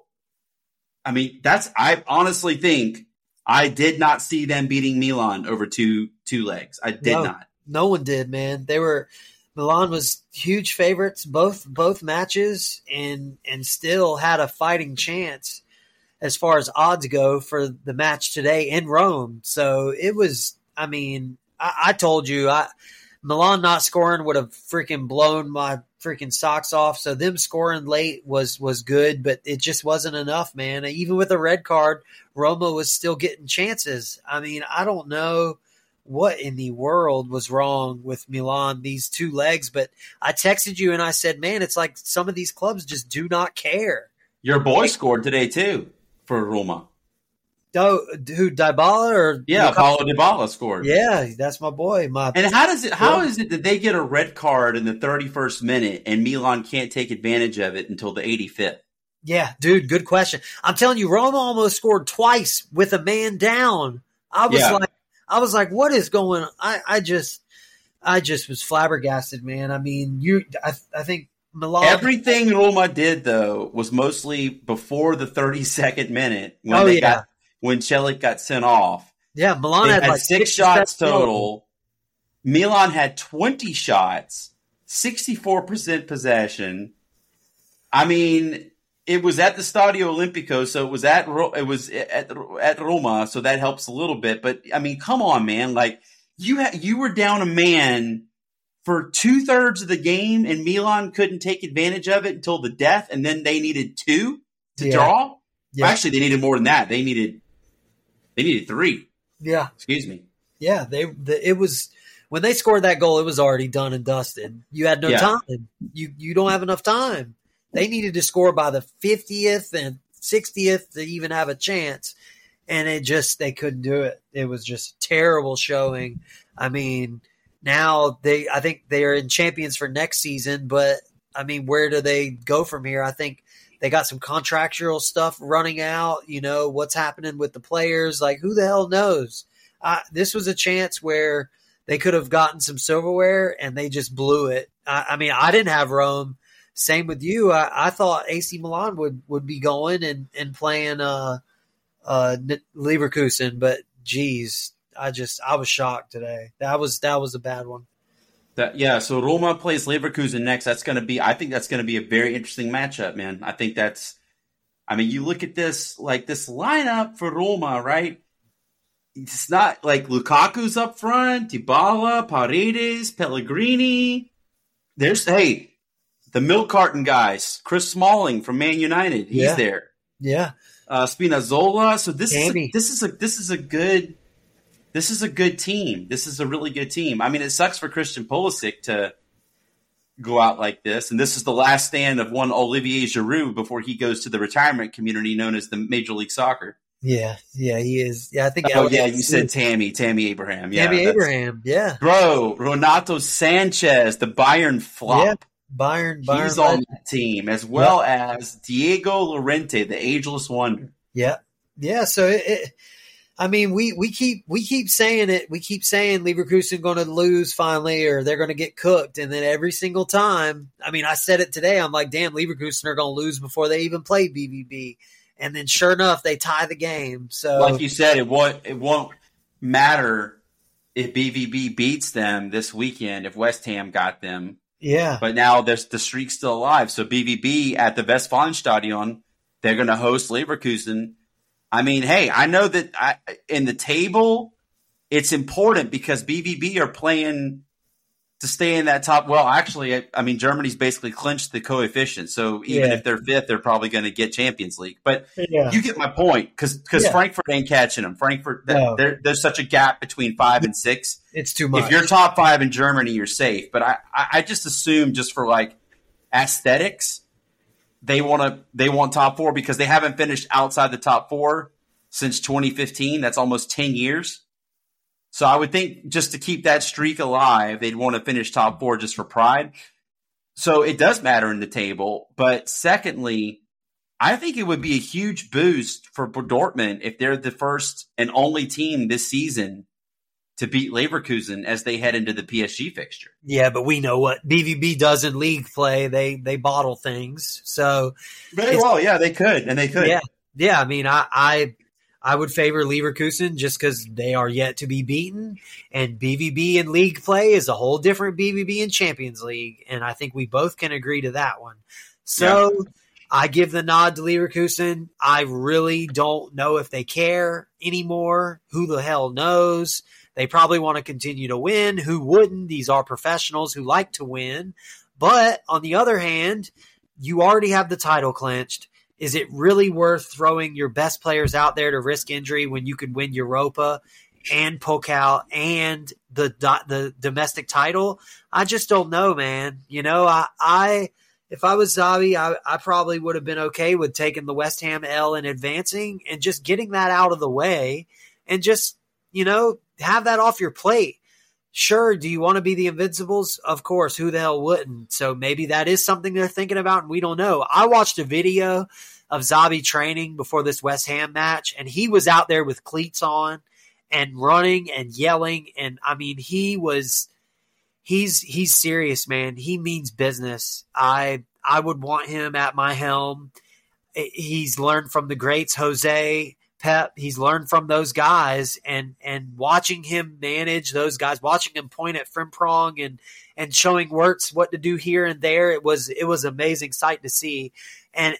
honestly think I did not see them beating Milan over two legs. I did not. No one did, man. Milan was huge favorites both matches and still had a fighting chance as far as odds go for the match today in Rome. So it was, I told you, Milan not scoring would have freaking blown my freaking socks off. So them scoring late was good, but it just wasn't enough, man. Even with a red card, Roma was still getting chances. I don't know what in the world was wrong with Milan these 2 legs, but I texted you and I said, man, it's like some of these clubs just do not care. Your boy scored today too for Roma. Oh, who, Dybala or? Yeah, Paulo Dybala scored. Yeah, that's my boy. And how is it that they get a red card in the 31st minute and Milan can't take advantage of it until the 85th? Yeah, dude, good question. I'm telling you, Roma almost scored twice with a man down. I was like, what is going on? I just was flabbergasted, man. I think Milan. Everything Roma did though was mostly before the 32nd minute when Celik got sent off. Yeah, Milan had 6 shots total. Milan had 20 shots, 64% possession. It was at the Stadio Olimpico, so it was at Roma, so that helps a little bit. But come on, man! Like you were down a man for 2/3 of the game, and Milan couldn't take advantage of it until the death, and then they needed 2 to draw. Yeah. Well, actually, they needed more than that. They needed 3. Yeah. Excuse me. Yeah, it was when they scored that goal, it was already done and dusted. You had no time. You don't have enough time. They needed to score by the 50th and 60th to even have a chance, and they couldn't do it. It was just a terrible showing. Now I think they are in champions for next season, but where do they go from here? I think they got some contractual stuff running out. What's happening with the players? Like, who the hell knows? This was a chance where they could have gotten some silverware, and they just blew it. I didn't have Rome. Same with you. I thought AC Milan would be going and playing Leverkusen, but geez, I was shocked today. That was a bad one. So Roma plays Leverkusen next. I think that's going to be a very interesting matchup, man. I think you look at this lineup for Roma, right? It's not like Lukaku's up front, Dybala, Paredes, Pellegrini. The milk carton guys, Chris Smalling from Man United, he's there. Yeah. Spinazzola. So this is a good team. This is a really good team. It sucks for Christian Pulisic to go out like this, and this is the last stand of one Olivier Giroud before he goes to the retirement community known as the Major League Soccer. Yeah, he is. Yeah, I think. Oh yeah, you said Tammy Abraham. Yeah, Tammy Abraham. Yeah, bro, Renato Sanchez, the Bayern flop. Yeah. Bayern. He's on that team, as well as Diego Llorente, the ageless wonder. Yeah. So we keep saying it. We keep saying Leverkusen going to lose finally, or they're going to get cooked, and then every single time. I said it today. I'm like, damn, Leverkusen are going to lose before they even play BVB, and then sure enough, they tie the game. So, like you said, it won't matter if BVB beats them this weekend if West Ham got them. Yeah. But now the streak's still alive. So BVB at the Westfalenstadion, they're going to host Leverkusen. I mean, hey, I know that in the table, it's important because BVB are playing to stay in that top. Well, actually, I mean, Germany's basically clinched the coefficient. So even if they're fifth, they're probably going to get Champions League. But you get my point because Frankfurt ain't catching them. Frankfurt, there's such a gap between 5 and 6. It's too much. If you're top 5 in Germany, you're safe. But I just assume just for like aesthetics, they want top 4 because they haven't finished outside the top 4 since 2015. That's almost 10 years. So I would think just to keep that streak alive, they'd want to finish top 4 just for pride. So it does matter in the table. But secondly, I think it would be a huge boost for Dortmund if they're the first and only team this season to beat Leverkusen as they head into the PSG fixture. Yeah, but we know what BVB does in league play. They bottle things. So very well, yeah, they could, and they could. Yeah. I mean, I would favor Leverkusen just because they are yet to be beaten, and BVB in league play is a whole different BVB in Champions League, and I think we both can agree to that one. So I give the nod to Leverkusen. I really don't know if they care anymore. Who the hell knows? They probably want to continue to win. Who wouldn't? These are professionals who like to win. But on the other hand, you already have the title clinched. Is it really worth throwing your best players out there to risk injury when you could win Europa and Pokal and the domestic title? I just don't know, man. You know, if I was Xavi, I probably would have been okay with taking the West Ham L and advancing and just getting that out of the way and just, you know, have that off your plate. Sure, do you want to be the Invincibles? Of course, who the hell wouldn't? So maybe that is something they're thinking about, and we don't know. I watched a video of Xavi training before this West Ham match, and he was out there with cleats on and running and yelling, and I mean, he's serious, man. He means business. I would want him at my helm. He's learned from the greats, Jose, Pep. He's learned from those guys, and watching him manage those guys, watching him point at Frimpong and showing Wirtz what to do here and there. It was an amazing sight to see. And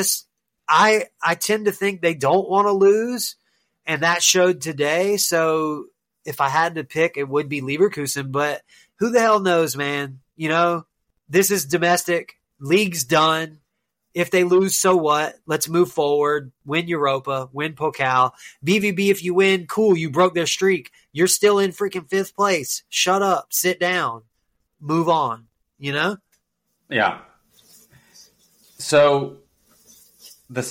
I tend to think they don't want to lose, and that showed today. So if I had to pick, it would be Leverkusen, but who the hell knows, man? You know, this is domestic. League's done. If they lose, so what? Let's move forward, win Europa, win Pokal. BVB, if you win, cool, you broke their streak. You're still in freaking 5th place. Shut up, sit down, move on, you know? Yeah. So the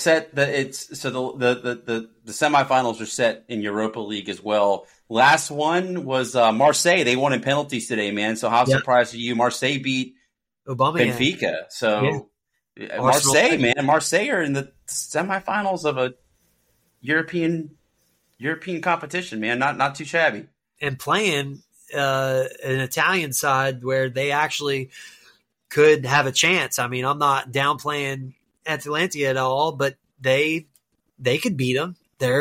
semifinals are set in Europa League as well. Last one was Marseille. They won in penalties today, man. So how surprised are you? Marseille beat Benfica. So Marseille, man. Marseille are in the semifinals of a European competition, man. Not too shabby. And playing an Italian side where they actually could have a chance. I mean, I'm not downplaying Atalanta at all, but they could beat them.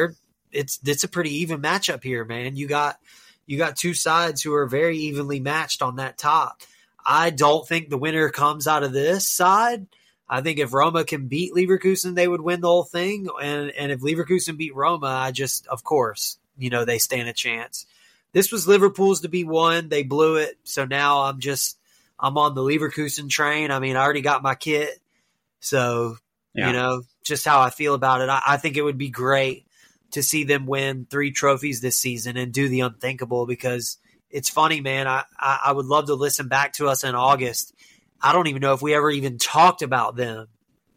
It's a pretty even matchup here, man. You got two sides who are very evenly matched on that top. I don't think the winner comes out of this side. I think if Roma can beat Leverkusen, they would win the whole thing. And if Leverkusen beat Roma, of course, you know, they stand a chance. This was Liverpool's to be won. They blew it. So now I'm on the Leverkusen train. I mean, I already got my kit. So, you know, just how I feel about it. I think it would be great to see them win 3 trophies this season and do the unthinkable, because it's funny, man. I would love to listen back to us in August. I don't even know if we ever even talked about them.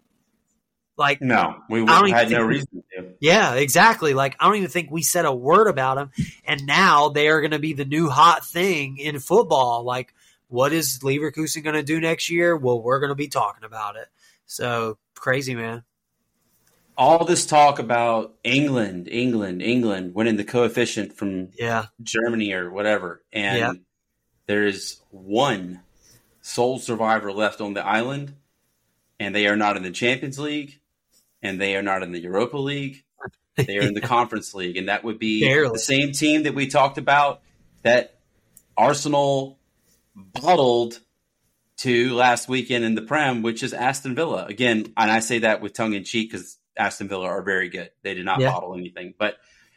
Like, no, we had no reason to. Yeah, exactly. Like, I don't even think we said a word about them. And now they are going to be the new hot thing in football. Like, what is Leverkusen going to do next year? Well, we're going to be talking about it. So crazy, man. All this talk about England winning the coefficient from Germany or whatever. And there's one sole survivor left on the island, and they are not in the Champions League, and they are not in the Europa League. They are in the Conference League, and that would be the same team that we talked about that Arsenal bottled to last weekend in the Prem, which is Aston Villa. Again, and I say that with tongue in cheek because Aston Villa are very good. They did not bottle anything. But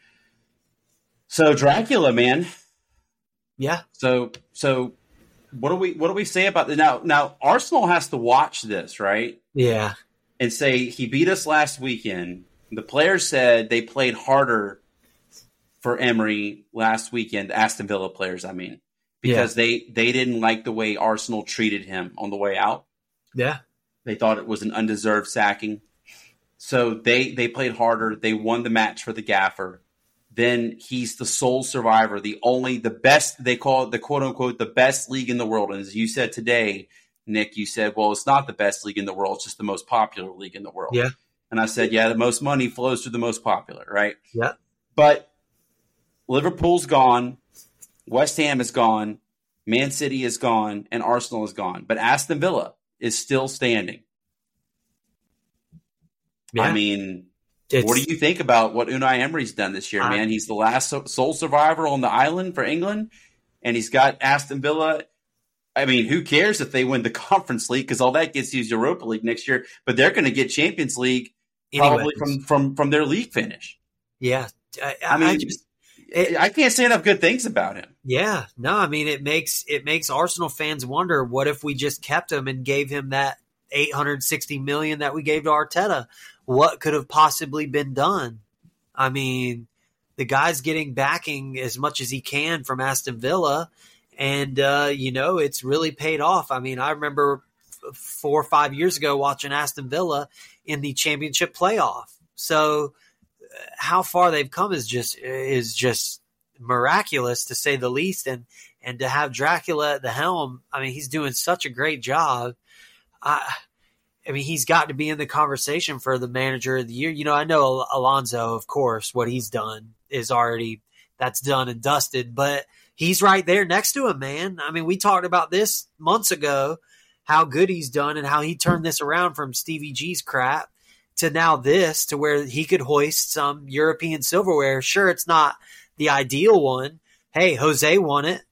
so Dracula, man. Yeah. So what do we say about the now Arsenal has to watch this, right? Yeah. And say he beat us last weekend. The players said they played harder for Emery last weekend, Aston Villa players, I mean, because they didn't like the way Arsenal treated him on the way out. Yeah. They thought it was an undeserved sacking. So they played harder. They won the match for the gaffer. Then he's the sole survivor, the best, they call it the quote unquote, the best league in the world. And as you said today, Nick, you said, well, it's not the best league in the world. It's just the most popular league in the world. Yeah. And I said, the most money flows through the most popular, right? Yeah. But Liverpool's gone. West Ham is gone. Man City is gone. And Arsenal is gone. But Aston Villa is still standing. Yeah. I mean, what do you think about what Unai Emery's done this year, man? He's the last sole survivor on the island for England. And he's got Aston Villa. I mean, who cares if they win the Conference League, because all that gets you is Europa League next year. But they're going to get Champions League probably from their league finish. Yeah. I can't say enough good things about him. Yeah. No, I mean, it makes Arsenal fans wonder, what if we just kept him and gave him that $860 million that we gave to Arteta? What could have possibly been done? I mean, the guy's getting backing as much as he can from Aston Villa. And, it's really paid off. I mean, I remember 4 or 5 years ago watching Aston Villa in the championship playoff. So how far they've come is just miraculous, to say the least. And to have Dracula at the helm, I mean, he's doing such a great job. I mean, he's got to be in the conversation for the manager of the year. I know Alonso, of course, what he's done is already, that's done and dusted, but he's right there next to him, man. I mean, we talked about this months ago, how good he's done and how he turned this around from Stevie G's crap to now this, to where he could hoist some European silverware. Sure, it's not the ideal one. Hey, Jose won it.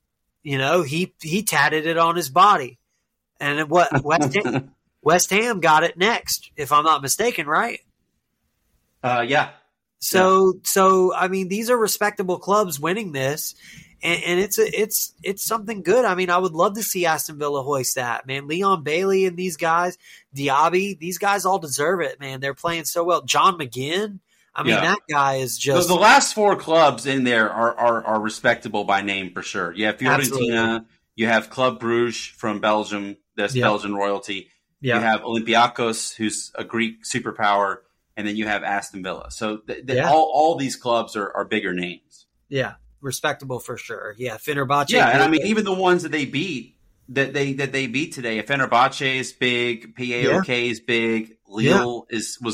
He tatted it on his body. And West Ham got it next, if I'm not mistaken, right? Yeah. So I mean, these are respectable clubs winning this. And it's something good. I mean, I would love to see Aston Villa hoist that, man. Leon Bailey and these guys, Diaby, these guys all deserve it, man. They're playing so well. John McGinn, I mean, that guy is just... The last 4 clubs in there are respectable by name for sure. You have Fiorentina, absolutely. You have Club Brugge from Belgium, that's Belgian royalty. You have Olympiacos, who's a Greek superpower, and then you have Aston Villa. So all these clubs are bigger names. Yeah. Respectable for sure. Yeah, Fenerbahce. Yeah, and I mean, even the ones that they beat today, Fenerbahce is big, PAOK is big, Lille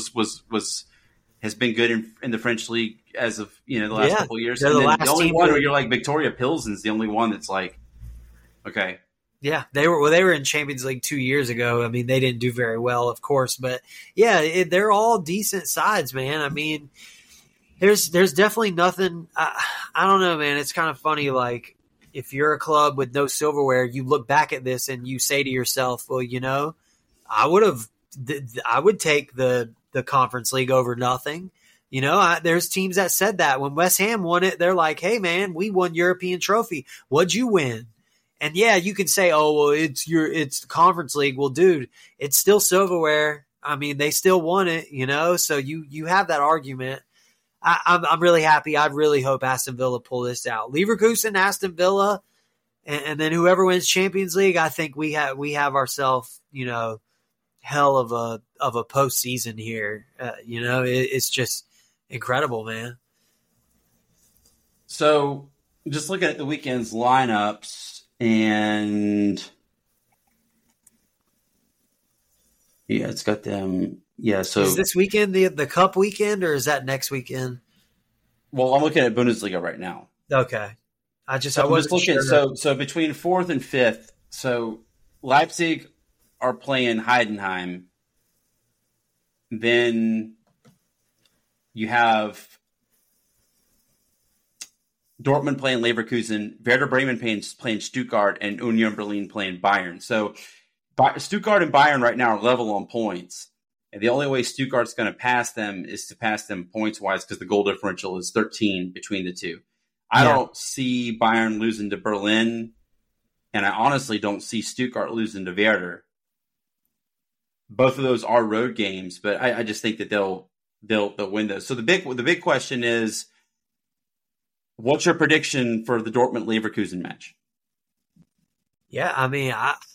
has been good in the French league as of the last couple of years. And the only one where you're like Victoria Pilsen's the only one that's like, okay. Yeah, they were in Champions League 2 years ago. I mean, they didn't do very well, of course, but yeah, they're all decent sides, man. I mean, There's definitely nothing. I don't know, man. It's kind of funny. Like, if you're a club with no silverware, you look back at this and you say to yourself, well, I would take the Conference League over nothing. There's teams that said that when West Ham won it. They're like, hey, man, we won European trophy. What'd you win? And yeah, you can say, oh, well, it's the Conference League. Well, dude, it's still silverware. I mean, they still won it. So you have that argument. I'm really happy. I really hope Aston Villa pull this out. Leverkusen, Aston Villa, and then whoever wins Champions League, I think we have ourselves, hell of a postseason here. It's just incredible, man. So, just looking at the weekend's lineups, and yeah, it's got them. Yeah, so is this weekend the Cup weekend, or is that next weekend? Well, I'm looking at Bundesliga right now. Okay, I was looking. Sure. So between 4th and 5th, so Leipzig are playing Heidenheim. Then you have Dortmund playing Leverkusen, Werder Bremen playing Stuttgart, and Union Berlin playing Bayern. So Stuttgart and Bayern right now are level on points. And the only way Stuttgart's going to pass them is to pass them points-wise because the goal differential is 13 between the two. I don't see Bayern losing to Berlin, and I honestly don't see Stuttgart losing to Werder. Both of those are road games, but I just think that they'll win those. So the big question is, what's your prediction for the Dortmund-Leverkusen match? Yeah, I mean,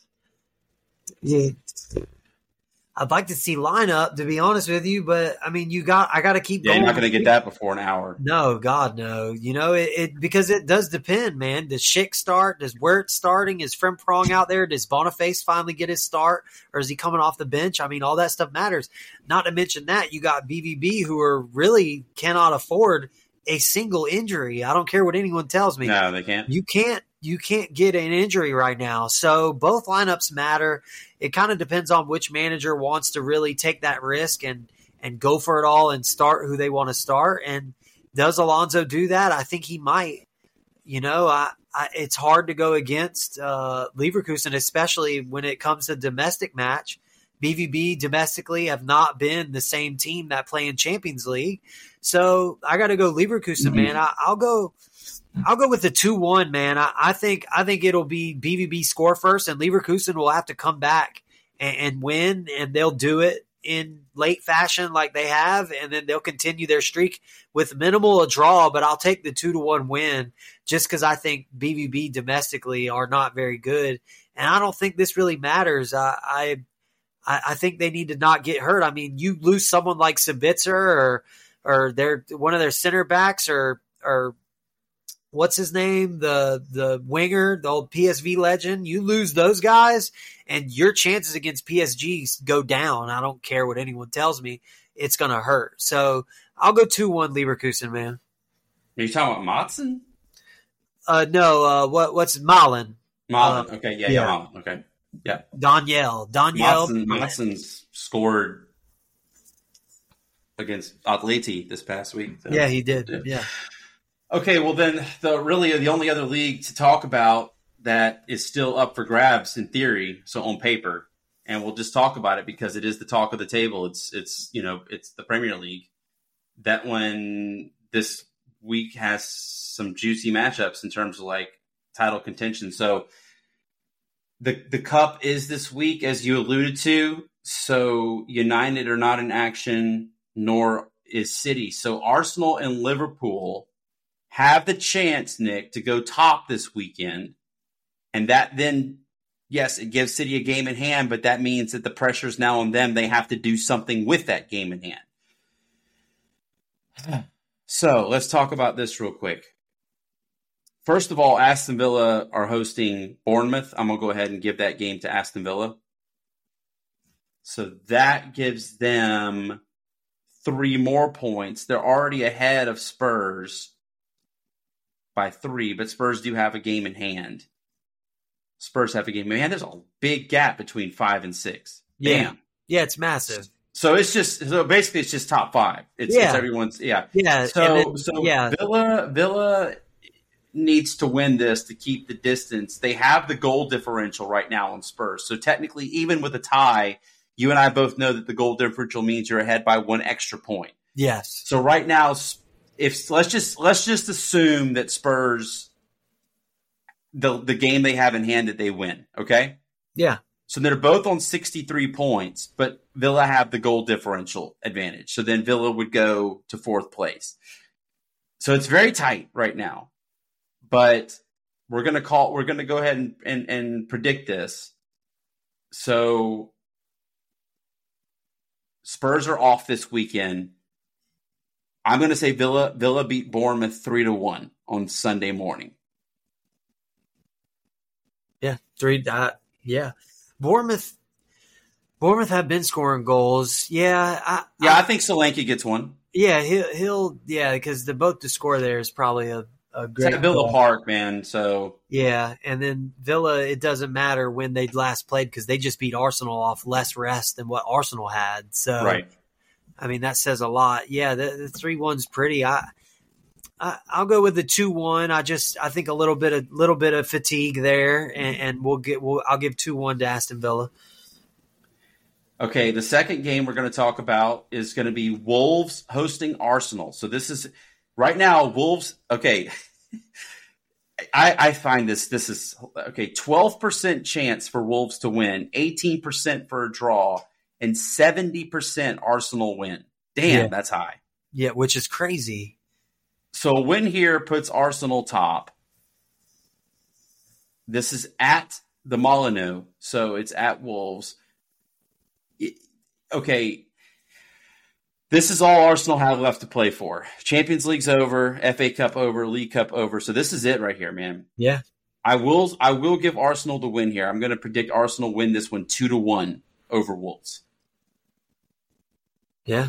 I'd like to see lineup, to be honest with you, but I mean, I got to keep going. You're not going to get that before an hour. No, God, no. You know, it because it does depend, man. Does Schick start? Does Wirtz starting? Is Frimpong out there? Does Boniface finally get his start? Or is he coming off the bench? I mean, all that stuff matters. Not to mention that you got BVB who are really cannot afford a single injury. I don't care what anyone tells me. No, they can't. You can't get an injury right now. So both lineups matter. It kind of depends on which manager wants to really take that risk and go for it all and start who they want to start. And does Alonso do that? I think he might. You know, it's hard to go against Leverkusen, especially when it comes to domestic match. BVB domestically have not been the same team that play in Champions League. So I got to go Leverkusen, man. I'll go with the 2-1, man. I think it'll be BVB score first, and Leverkusen will have to come back and win, and they'll do it in late fashion like they have, and then they'll continue their streak with minimal a draw. But I'll take the 2-1 win just because I think BVB domestically are not very good, and I don't think this really matters. I think they need to not get hurt. I mean, you lose someone like Sabitzer or they're one of their center backs or what's his name? The winger, the old PSV legend. You lose those guys and your chances against PSG go down. I don't care what anyone tells me. It's going to hurt. So I'll go 2-1 Leverkusen, man. Are you talking about Maatsen? No, what's Malen? Malen. Okay. Yeah. Malen. Okay. Yeah. Daniel. Maatsen's scored against Atleti this past week. So. Yeah, he did. Yeah. Okay, well then the only other league to talk about that is still up for grabs in theory, so on paper, and we'll just talk about it because it is the talk of the table. It's the Premier League. That one this week has some juicy matchups in terms of like title contention. So the cup is this week, as you alluded to. So United are not in action, nor is City. So Arsenal and Liverpool have the chance, Nick, to go top this weekend. And that then, yes, it gives City a game in hand, but that means that the pressure is now on them. They have to do something with that game in hand. So let's talk about this real quick. First of all, Aston Villa are hosting Bournemouth. I'm going to go ahead and give that game to Aston Villa. So that gives them 3 more points. They're already ahead of Spurs by 3, but Spurs do have a game in hand. Spurs have a game in hand. There's a big gap between 5 and 6. Bam. Yeah, it's massive. So basically it's just top 5. It's everyone's Yeah. So Villa needs to win this to keep the distance. They have the goal differential right now on Spurs. So technically, even with a tie, you and I both know that the goal differential means you're ahead by 1 extra point. Yes. So right now, if let's just assume that Spurs, the game they have in hand, that they win. Okay. Yeah. So they're both on 63 points, but Villa have the goal differential advantage. So then Villa would go to 4th place. So it's very tight right now. But we're going to go ahead and predict this. So Spurs are off this weekend. I'm going to say Villa beat Bournemouth 3-1 on Sunday morning. Yeah, 3. Yeah, Bournemouth have been scoring goals. Yeah, I think Solanke gets one. Yeah, he'll because both the score there is probably a great. It's at Villa Park, man. So yeah, and then Villa, it doesn't matter when they last played because they just beat Arsenal off less rest than what Arsenal had. So right. I mean, that says a lot. Yeah, the 3-1's pretty. I'll go with the 2-1. I think a little bit of fatigue there, and I'll give 2-1 to Aston Villa. Okay, the second game we're going to talk about is going to be Wolves hosting Arsenal. So this is right now Wolves. Okay, I find this is okay. 12% chance for Wolves to win, 18% for a draw, and 70% Arsenal win. Damn, that's high. Yeah, which is crazy. So a win here puts Arsenal top. This is at the Molineux, so it's at Wolves. Okay, this is all Arsenal have left to play for. Champions League's over, FA Cup over, League Cup over. So this is it right here, man. Yeah. I will give Arsenal the win here. I'm going to predict Arsenal win this one 2-1 over Wolves. Yeah,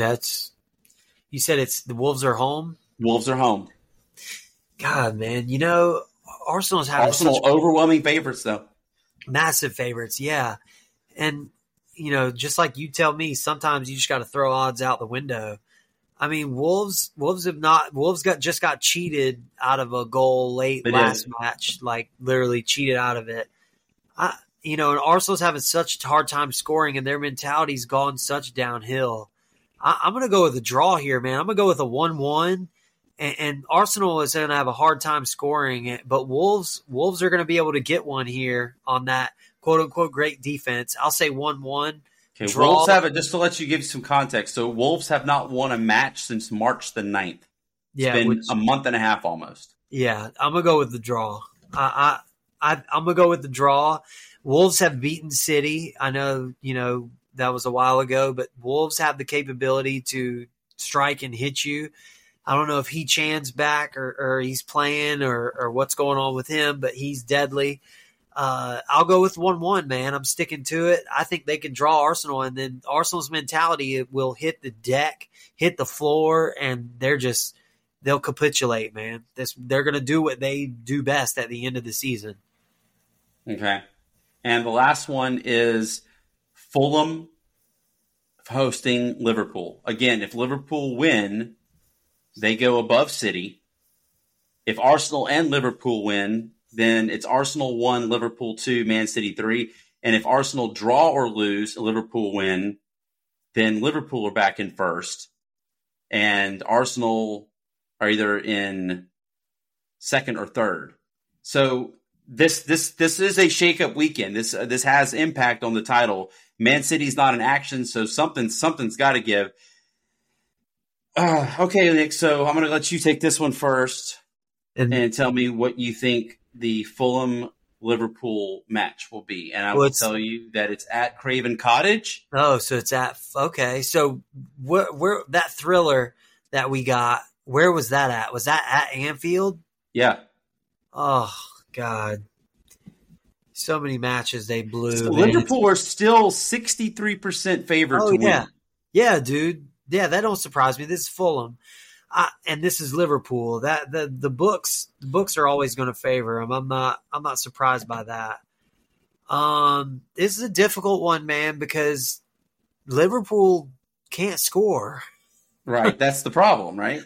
you said it's the Wolves are home? Wolves are home. God, man, Arsenal's having Arsenal overwhelming favorites though. Massive favorites, yeah. And just like you tell me, sometimes you just got to throw odds out the window. I mean, Wolves just got cheated out of a goal late last match, like literally cheated out of it. And Arsenal's having such a hard time scoring, and their mentality's gone such downhill. I'm going to go with a draw here, man. I'm going to go with a 1-1, and Arsenal is going to have a hard time scoring, but Wolves are going to be able to get one here on that quote-unquote great defense. I'll say 1-1. Okay, Wolves have it, just to let you give some context. So Wolves have not won a match since March the 9th. It's been a month and a half almost. Yeah, I'm going to go with the draw. I'm going to go with the draw. Wolves have beaten City. I know, that was a while ago, but Wolves have the capability to strike and hit you. I don't know if He-Chan's back or he's playing or what's going on with him, but he's deadly. I'll go with 1-1, man. I'm sticking to it. I think they can draw Arsenal, and then Arsenal's mentality will hit the deck, hit the floor, and they'll capitulate, man. They're going to do what they do best at the end of the season. Okay. And the last one is Fulham hosting Liverpool. Again, if Liverpool win, they go above City. If Arsenal and Liverpool win, then it's Arsenal 1, Liverpool 2, Man City 3. And if Arsenal draw or lose, Liverpool win, then Liverpool are back in first. And Arsenal are either in second or third. So this is a shake-up weekend. This has impact on the title. Man City's not in action, so something's got to give. Okay, Nick, so I'm going to let you take this one first and tell me what you think the Fulham-Liverpool match will be. And I will tell you that it's at Craven Cottage. Oh, so it's okay. So where that thriller that we got, where was that at? Was that at Anfield? Yeah. Oh, God. So many matches they blew. So Liverpool are still 63% favored to win. Yeah, dude. Yeah, that don't surprise me. This is Fulham. And this is Liverpool. That the books are always going to favor them. I'm not surprised by that. This is a difficult one, man, because Liverpool can't score. Right, that's the problem, right?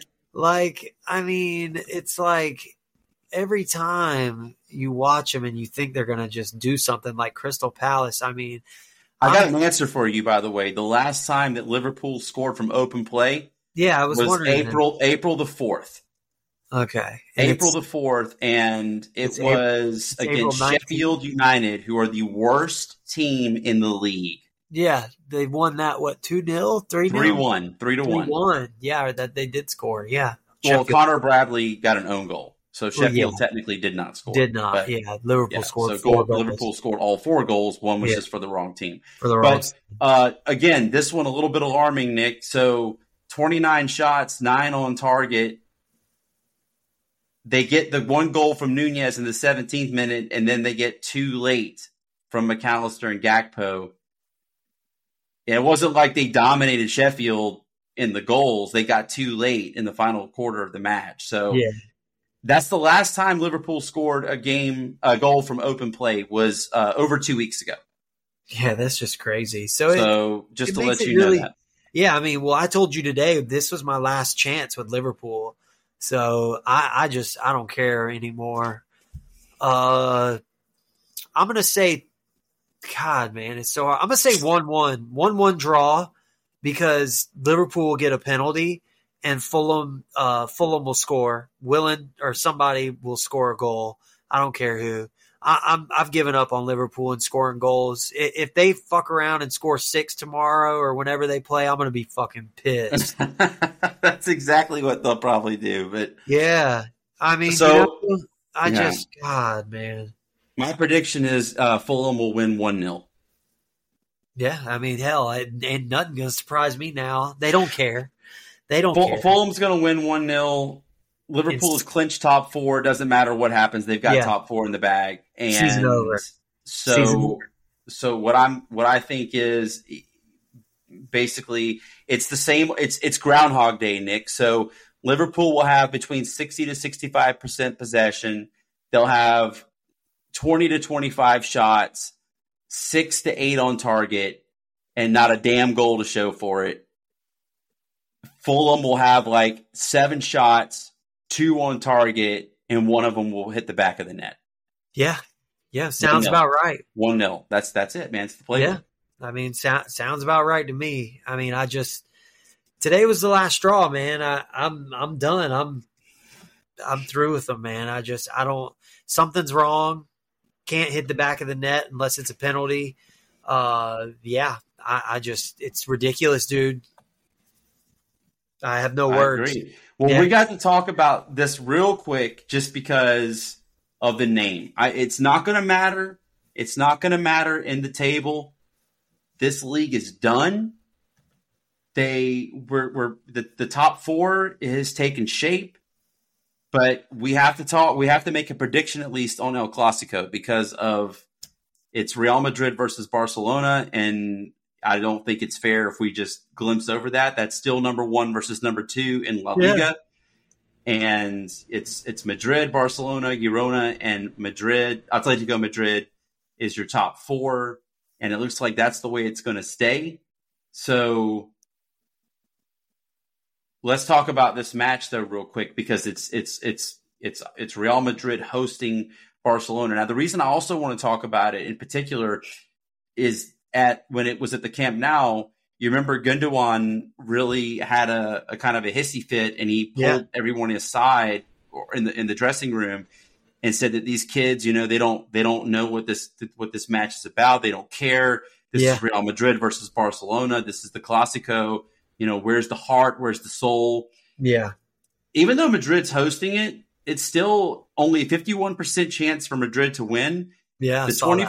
It's like every time you watch them and you think they're going to just do something like Crystal Palace. I got an answer for you, by the way. The last time that Liverpool scored from open play, I was wondering April the 4th. Okay, April the 4th, and it was against Sheffield United, who are the worst team in the league. Yeah, they won that 2-0, 3-0, 3-1, 3-1. Yeah, that they did score. Yeah. Well, Connor Bradley got an own goal, so Sheffield technically did not score. Liverpool scored 4 goals. Liverpool scored all 4 goals. One was just for the wrong team. But again, this one a little bit alarming, Nick. So 29 shots, 9 on target. They get the 1 goal from Nunez in the 17th minute, and then they get 2 late from McAllister and Gakpo. And it wasn't like they dominated Sheffield in the goals. They got 2 late in the final quarter of the match. So that's the last time Liverpool scored a goal from open play was over 2 weeks ago. Yeah, that's just crazy. So just to let you know that. Yeah, I told you today this was my last chance with Liverpool. So I don't care anymore. I'm going to say God, man, it's so hard. I'm going to say 1-1. 1-1 draw because Liverpool will get a penalty and Fulham will score. Willen or somebody will score a goal. I don't care who. I've given up on Liverpool and scoring goals. If they fuck around and score 6 tomorrow or whenever they play, I'm going to be fucking pissed. That's exactly what they'll probably do. But yeah, I mean, God, man. My prediction is Fulham will win 1-0. Yeah, I mean, hell, ain't nothing going to surprise me now. They don't care. They don't care. Fulham's going to win 1-0. Liverpool is clinched top 4. Doesn't matter what happens. They've got top 4 in the bag. And season over. So what I think is basically it's the same. It's Groundhog Day, Nick. So Liverpool will have between 60 to 65% possession. They'll have 20 to 25 shots, 6 to 8 on target, and not a damn goal to show for it. Fulham will have like 7 shots, 2 on target, and 1 of them will hit the back of the net. Yeah. Yeah. Sounds about right. 1-0. That's it, man. It's the play. Yeah. I mean, sounds about right to me. I mean, today was the last straw, man. I'm done. I'm through with them, man. Something's wrong. Can't hit the back of the net unless it's a penalty. It's ridiculous, dude. I have no words. Agree. Well, we got to talk about this real quick just because of the name. It's not going to matter. It's not going to matter in the table. This league is done. The top 4 has taken shape, but we have to talk. We have to make a prediction at least on El Clasico because of it's Real Madrid versus Barcelona, and I don't think it's fair if we just glimpse over that. That's still number 1 versus number 2 in La Liga. And it's Madrid, Barcelona, Girona, and Madrid. Atletico Madrid is your top 4. And it looks like that's the way it's going to stay. So let's talk about this match though real quick because it's Real Madrid hosting Barcelona. Now the reason I also want to talk about it in particular is when it was at the Camp Nou, you remember Gundogan really had a kind of a hissy fit and he pulled everyone aside in the dressing room and said that these kids, they don't know what this match is about. They don't care. This is Real Madrid versus Barcelona. This is the Clásico. Where's the heart? Where's the soul? Yeah. Even though Madrid's hosting it, it's still only a 51% chance for Madrid to win. Yeah. The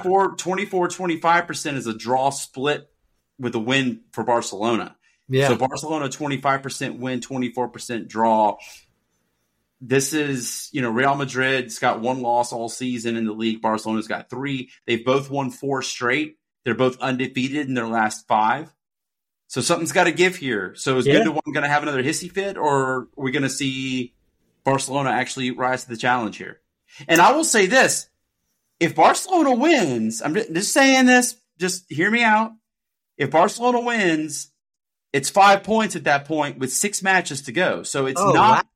25% is a draw split with a win for Barcelona. Yeah. So Barcelona 25% win, 24% draw. This is, Real Madrid's got 1 loss all season in the league. Barcelona's got 3. They've both won 4 straight. They're both undefeated in their last 5. So something's got to give here. So is Gundogan going to have another hissy fit, or are we going to see Barcelona actually rise to the challenge here? And I will say this. If Barcelona wins, I'm just saying this, just hear me out. If Barcelona wins, it's 5 points at that point with 6 matches to go. So it's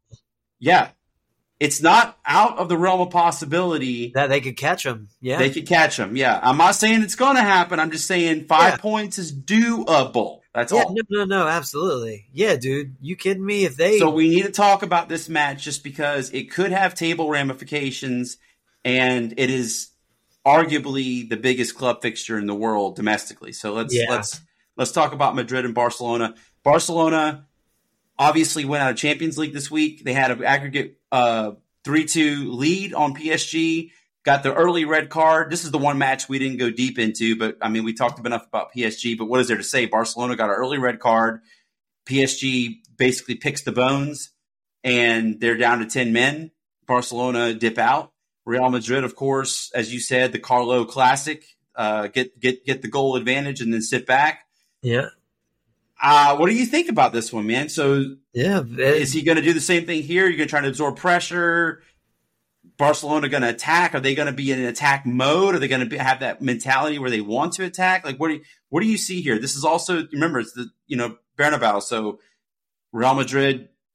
it's not out of the realm of possibility that they could catch them. Yeah, they could catch them. Yeah, I'm not saying it's going to happen. I'm just saying 5 points is doable. That's all. No, absolutely. Yeah, dude, you kidding me? So we need to talk about this match just because it could have table ramifications, and it is arguably the biggest club fixture in the world domestically. So let's talk about Madrid and Barcelona. Barcelona obviously went out of Champions League this week. They had an aggregate 3-2 lead on PSG. Got the early red card. This is the one match we didn't go deep into, but I mean, we talked enough about PSG, but what is there to say? Barcelona got an early red card. PSG basically picks the bones, and they're down to 10 men. Barcelona dip out. Real Madrid, of course, as you said, the Carlo Classic, get the goal advantage and then sit back. Yeah. What do you think about this one, man? So is he going to do the same thing here? You're going to try to absorb pressure? Barcelona going to attack? Are they going to be in an attack mode? Are they going to have that mentality where they want to attack? Like, what do you see here? This is also, remember, it's the Bernabeu. So Real Madrid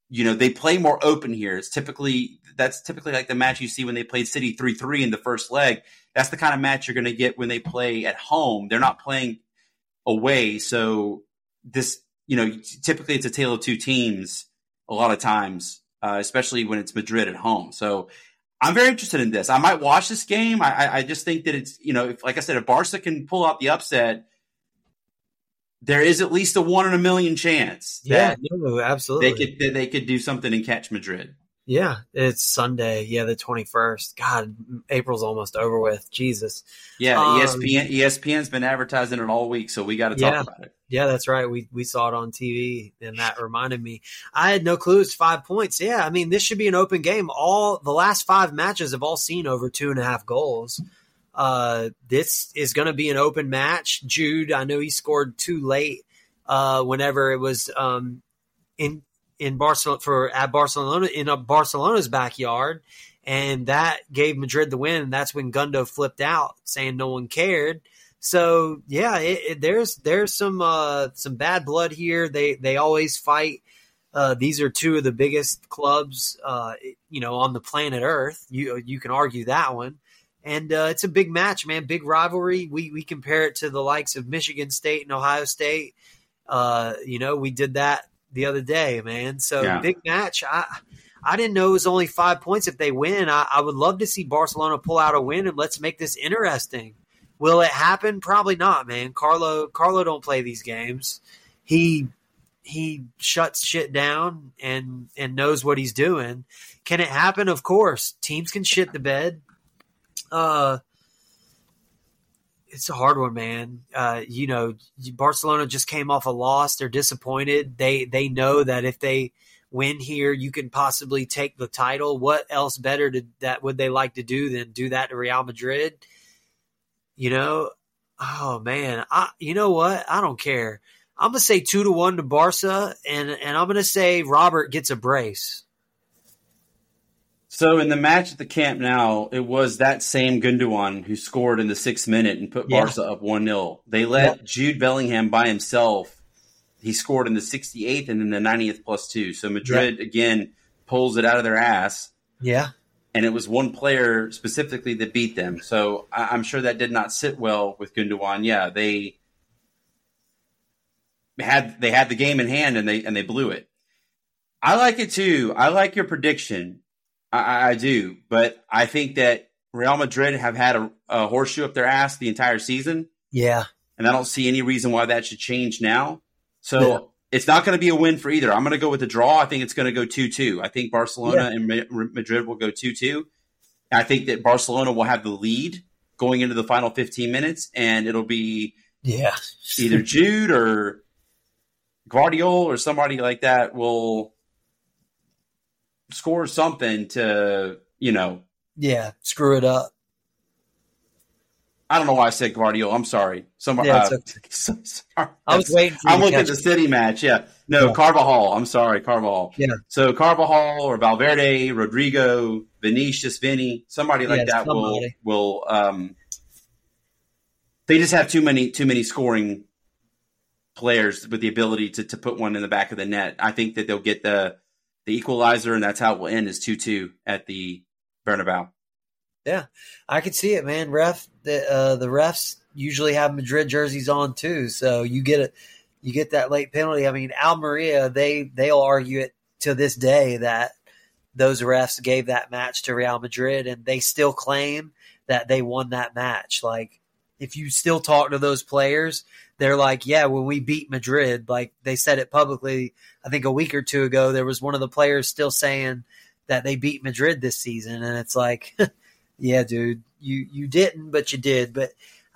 they play more open here. That's typically like the match you see when they played City 3-3 in the first leg. That's the kind of match you're going to get when they play at home. They're not playing away. So this, typically it's a tale of two teams a lot of times, especially when it's Madrid at home. So I'm very interested in this. I might watch this game. I just think that it's, if, like I said, if Barca can pull out the upset, there is at least a 1 in a million chance that absolutely they could do something and catch Madrid. Yeah, it's Sunday. Yeah, the 21st. God, April's almost over with. Jesus. Yeah, ESPN's been advertising it all week, so we got to talk about it. Yeah, that's right. We saw it on TV, and that reminded me. I had no clue it's 5 points. Yeah, I mean, this should be an open game. The last 5 matches have all seen over 2.5 goals. This is going to be an open match. Jude, I know he scored too late whenever it was in Barcelona in Barcelona's backyard, and that gave Madrid the win. And that's when Gundo flipped out, saying no one cared. So yeah, there's some bad blood here. They always fight. These are two of the biggest clubs, on the planet Earth. You can argue that one. And it's a big match, man. Big rivalry. We compare it to the likes of Michigan State and Ohio State. We did that the other day, man. So big match. I didn't know it was only 5 points if they win. I would love to see Barcelona pull out a win, and let's make this interesting. Will it happen? Probably not, man. Carlo don't play these games. He shuts shit down and knows what he's doing. Can it happen? Of course. Teams can shit the bed. It's a hard one, man. Barcelona just came off a loss. They're disappointed. They know that if they win here, you can possibly take the title. What else better would they like to do than do that to Real Madrid? Oh man. You know what? I don't care. I'm gonna say 2-1 to Barca, and I'm gonna say Robert gets a brace. So in the match at the Camp Nou, it was that same Gundogan who scored in the 6th minute and put Barca up 1-0. They let Jude Bellingham by himself. He scored in the 68th and then the 90th +2. So Madrid, again, pulls it out of their ass. Yeah. And it was one player specifically that beat them. So I'm sure that did not sit well with Gundogan. Yeah, they had the game in hand and they blew it. I like it too. I like your prediction. I do, but I think that Real Madrid have had a horseshoe up their ass the entire season. Yeah. And I don't see any reason why that should change now. So it's not going to be a win for either. I'm going to go with the draw. I think it's going to go 2-2. I think Barcelona and Madrid will go 2-2. I think that Barcelona will have the lead going into the final 15 minutes, and it'll be either Jude or Guardiola or somebody like that will score something to, screw it up. I don't know why I said Guardiola. I'm sorry. Sorry. I was waiting for you. I'm looking at the City match. Yeah. No, Carvajal. I'm sorry, Carvajal. Yeah. So Carvajal or Valverde, Rodrigo, Vinicius, Vinny, somebody like that will they just have too many scoring players with the ability to put one in the back of the net. I think that they'll get the equalizer, and that's how it will end, is 2-2 at the Bernabeu. Yeah, I could see it, man. The refs usually have Madrid jerseys on too, so you get that late penalty. I mean, Almeria, they'll argue it to this day that those refs gave that match to Real Madrid, and they still claim that they won that match. Like, if you still talk to those players, they're like, yeah, when we beat Madrid, like they said it publicly, I think a week or two ago, there was one of the players still saying that they beat Madrid this season. And it's like, yeah, dude, you didn't, but you did. But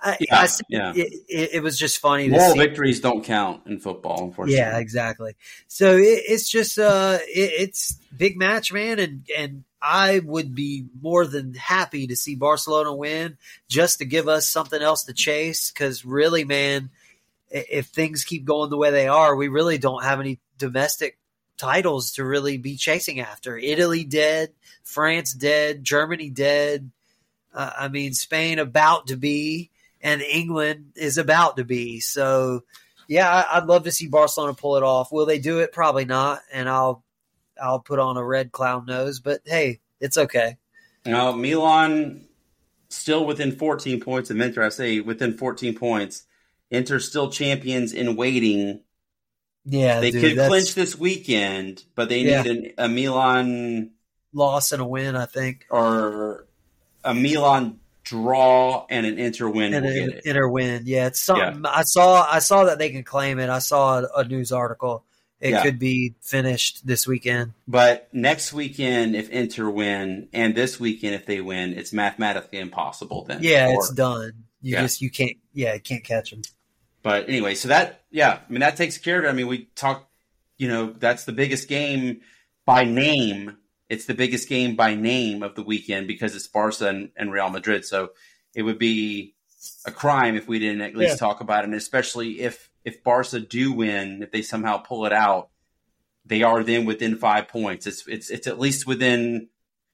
it was just funny. Moral victories don't count in football, unfortunately. Yeah, exactly. So it's just it's big match, man. And I would be more than happy to see Barcelona win just to give us something else to chase. Because really, man, if things keep going the way they are, we really don't have any domestic titles to really be chasing after. Italy dead, France dead, Germany dead. Spain about to be, and England is about to be. So, yeah, I'd love to see Barcelona pull it off. Will they do it? Probably not. And I'll I'll put on a red clown nose. But hey, it's okay. Now Milan still within 14 points of Inter. I say within 14 points. Inter still champions in waiting. Yeah, they could clinch this weekend, but they need a Milan loss and a win, I think, or a Milan draw and an Inter win. And an Inter win, yeah. It's something I saw that they can claim it. I saw a news article. It could be finished this weekend. But next weekend, if Inter win, and this weekend if they win, it's mathematically impossible. Then, it's done. You can't catch them. But anyway, so that that takes care of it. I mean, we talk, that's the biggest game by name. It's the biggest game by name of the weekend because it's Barca and Real Madrid. So it would be a crime if we didn't at least talk about it, and especially if Barca do win, if they somehow pull it out, they are then within 5 points. It's at least within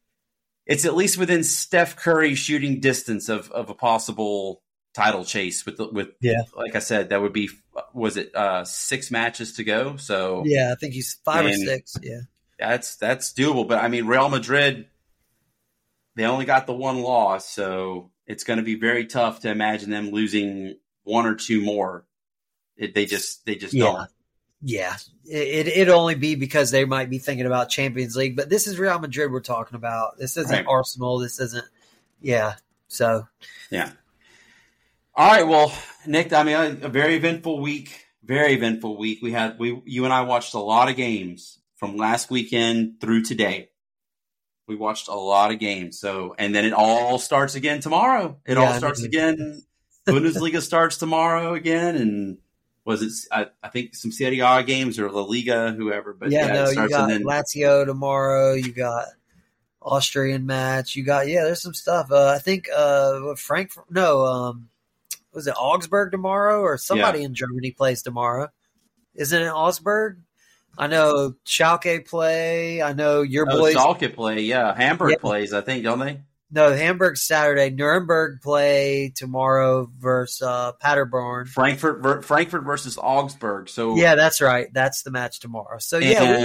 Steph Curry shooting distance of a possible title chase with like I said, that would be, was it 6 matches to go? So I think he's 5 or 6. Yeah, that's doable. But I mean, Real Madrid, they only got the 1 loss, so it's going to be very tough to imagine them losing 1 or 2 more. They just don't. Yeah, it'd only be because they might be thinking about Champions League. But this is Real Madrid we're talking about. This isn't Arsenal. This isn't. Yeah. So. Yeah. All right. Well, Nick, I mean, a very eventful week. Very eventful week. You and I watched a lot of games from last weekend through today. We watched a lot of games. So, and then it all starts again tomorrow. It all starts again. Bundesliga starts tomorrow again, and was it? I think some Serie A games or La Liga, whoever. But you got Lazio tomorrow. You got Austrian match. You got there's some stuff. I think Frankfurt. No, was it Augsburg tomorrow or somebody in Germany plays tomorrow? Isn't it Augsburg? I know Schalke play. I know your boys. Schalke play. Yeah, Hamburg plays. I think, don't they? No, Hamburg Saturday. Nuremberg play tomorrow versus Paderborn. Frankfurt versus Augsburg. So that's right. That's the match tomorrow. So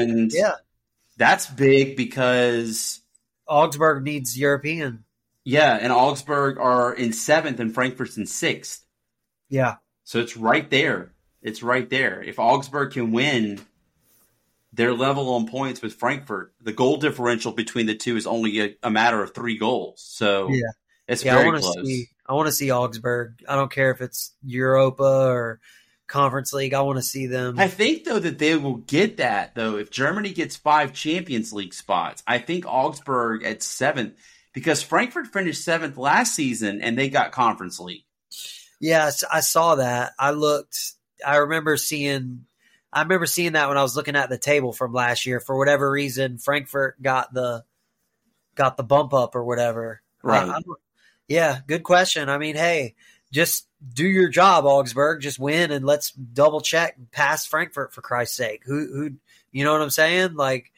that's big because Augsburg needs European. Yeah, and Augsburg are in 7th and Frankfurt's in 6th. Yeah. So it's right there. It's right there. If Augsburg can win, they're level on points with Frankfurt. The goal differential between the two is only a matter of 3 goals. So it's very close. I want to see Augsburg. I don't care if it's Europa or Conference League. I want to see them. I think, though, that they will get that, though. If Germany gets 5 Champions League spots, I think Augsburg at 7th, because Frankfurt finished 7th last season and they got Conference League. Yes, I saw that. I remember seeing that when I was looking at the table from last year. For whatever reason, Frankfurt got the bump up or whatever. Right. Good question. I mean, hey, just do your job, Augsburg. Just win and let's double check past Frankfurt, for Christ's sake. Who you know what I'm saying? Like,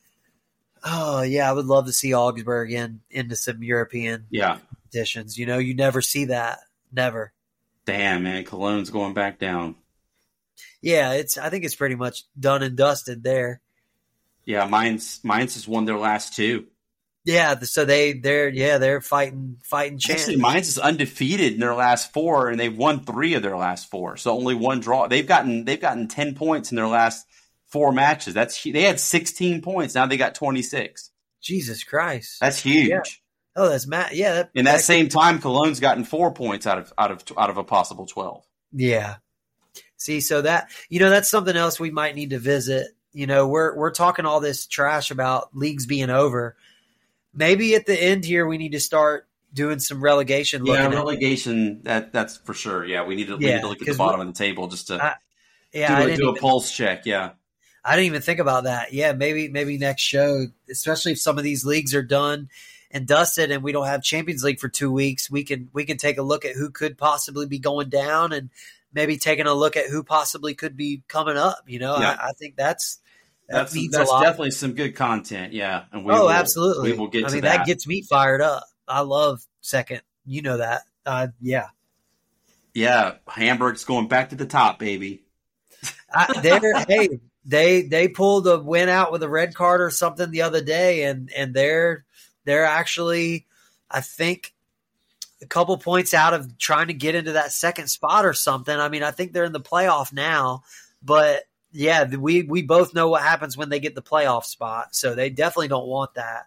oh yeah, I would love to see Augsburg into some European competitions. You never see that. Never. Damn, man, Cologne's going back down. Yeah, I think it's pretty much done and dusted there. Yeah, Mainz has won their last 2. Yeah, so they're fighting chance. Actually, Mainz is undefeated in their last 4, and they've won 3 of their last 4. So only 1 draw. They've gotten 10 points in their last 4 matches. They had 16 points. Now they got 26. Jesus Christ, that's huge. Yeah. Oh, that's Matt. Yeah. In that same time, Cologne's gotten 4 points out of a possible 12. Yeah. See, so that's something else we might need to visit. We're talking all this trash about leagues being over. Maybe at the end here we need to start doing some relegation. Relegation. That's for sure. Yeah, we need to look at the bottom of the table just to do a pulse check. Yeah, I didn't even think about that. Yeah, maybe next show, especially if some of these leagues are done and dusted and we don't have Champions League for 2 weeks, we can take a look at who could possibly be going down and maybe taking a look at who possibly could be coming up. I think that's definitely some good content. Yeah. And absolutely. We will get to that. That gets me fired up. I love second. You know that. Yeah. Yeah. Hamburg's going back to the top, baby. Hey, they pulled a win out with a red card or something the other day, and they're actually, I think, a couple points out of trying to get into that second spot or something. I mean, I think they're in the playoff now, but yeah, we both know what happens when they get the playoff spot, so they definitely don't want that.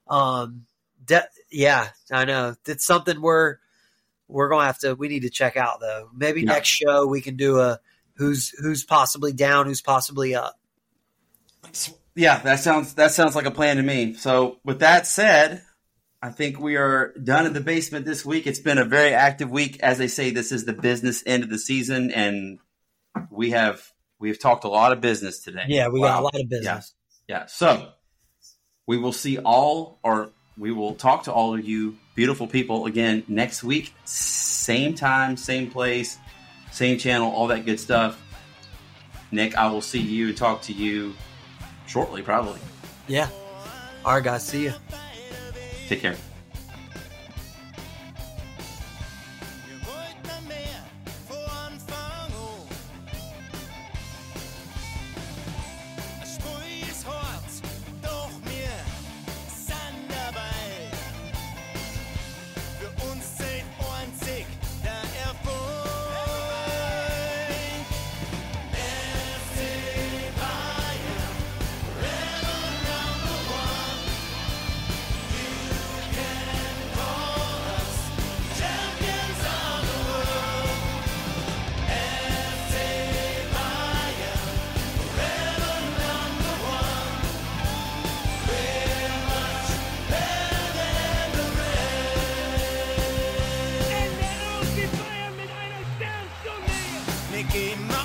Yeah, I know. It's something we're going to we need to check out, though. Maybe next show we can do a who's possibly down, who's possibly up. Yeah, that sounds like a plan to me. So with that said, I think we are done in the basement this week. It's been a very active week. As they say, this is the business end of the season, and we have talked a lot of business today. Yeah, we got a lot of business. Yeah. So we will we will talk to all of you beautiful people again next week. Same time, same place, same channel, all that good stuff. Nick, I will see you and talk to you shortly, probably. Yeah. All right, guys. See you. Take care. Mickey Mouse.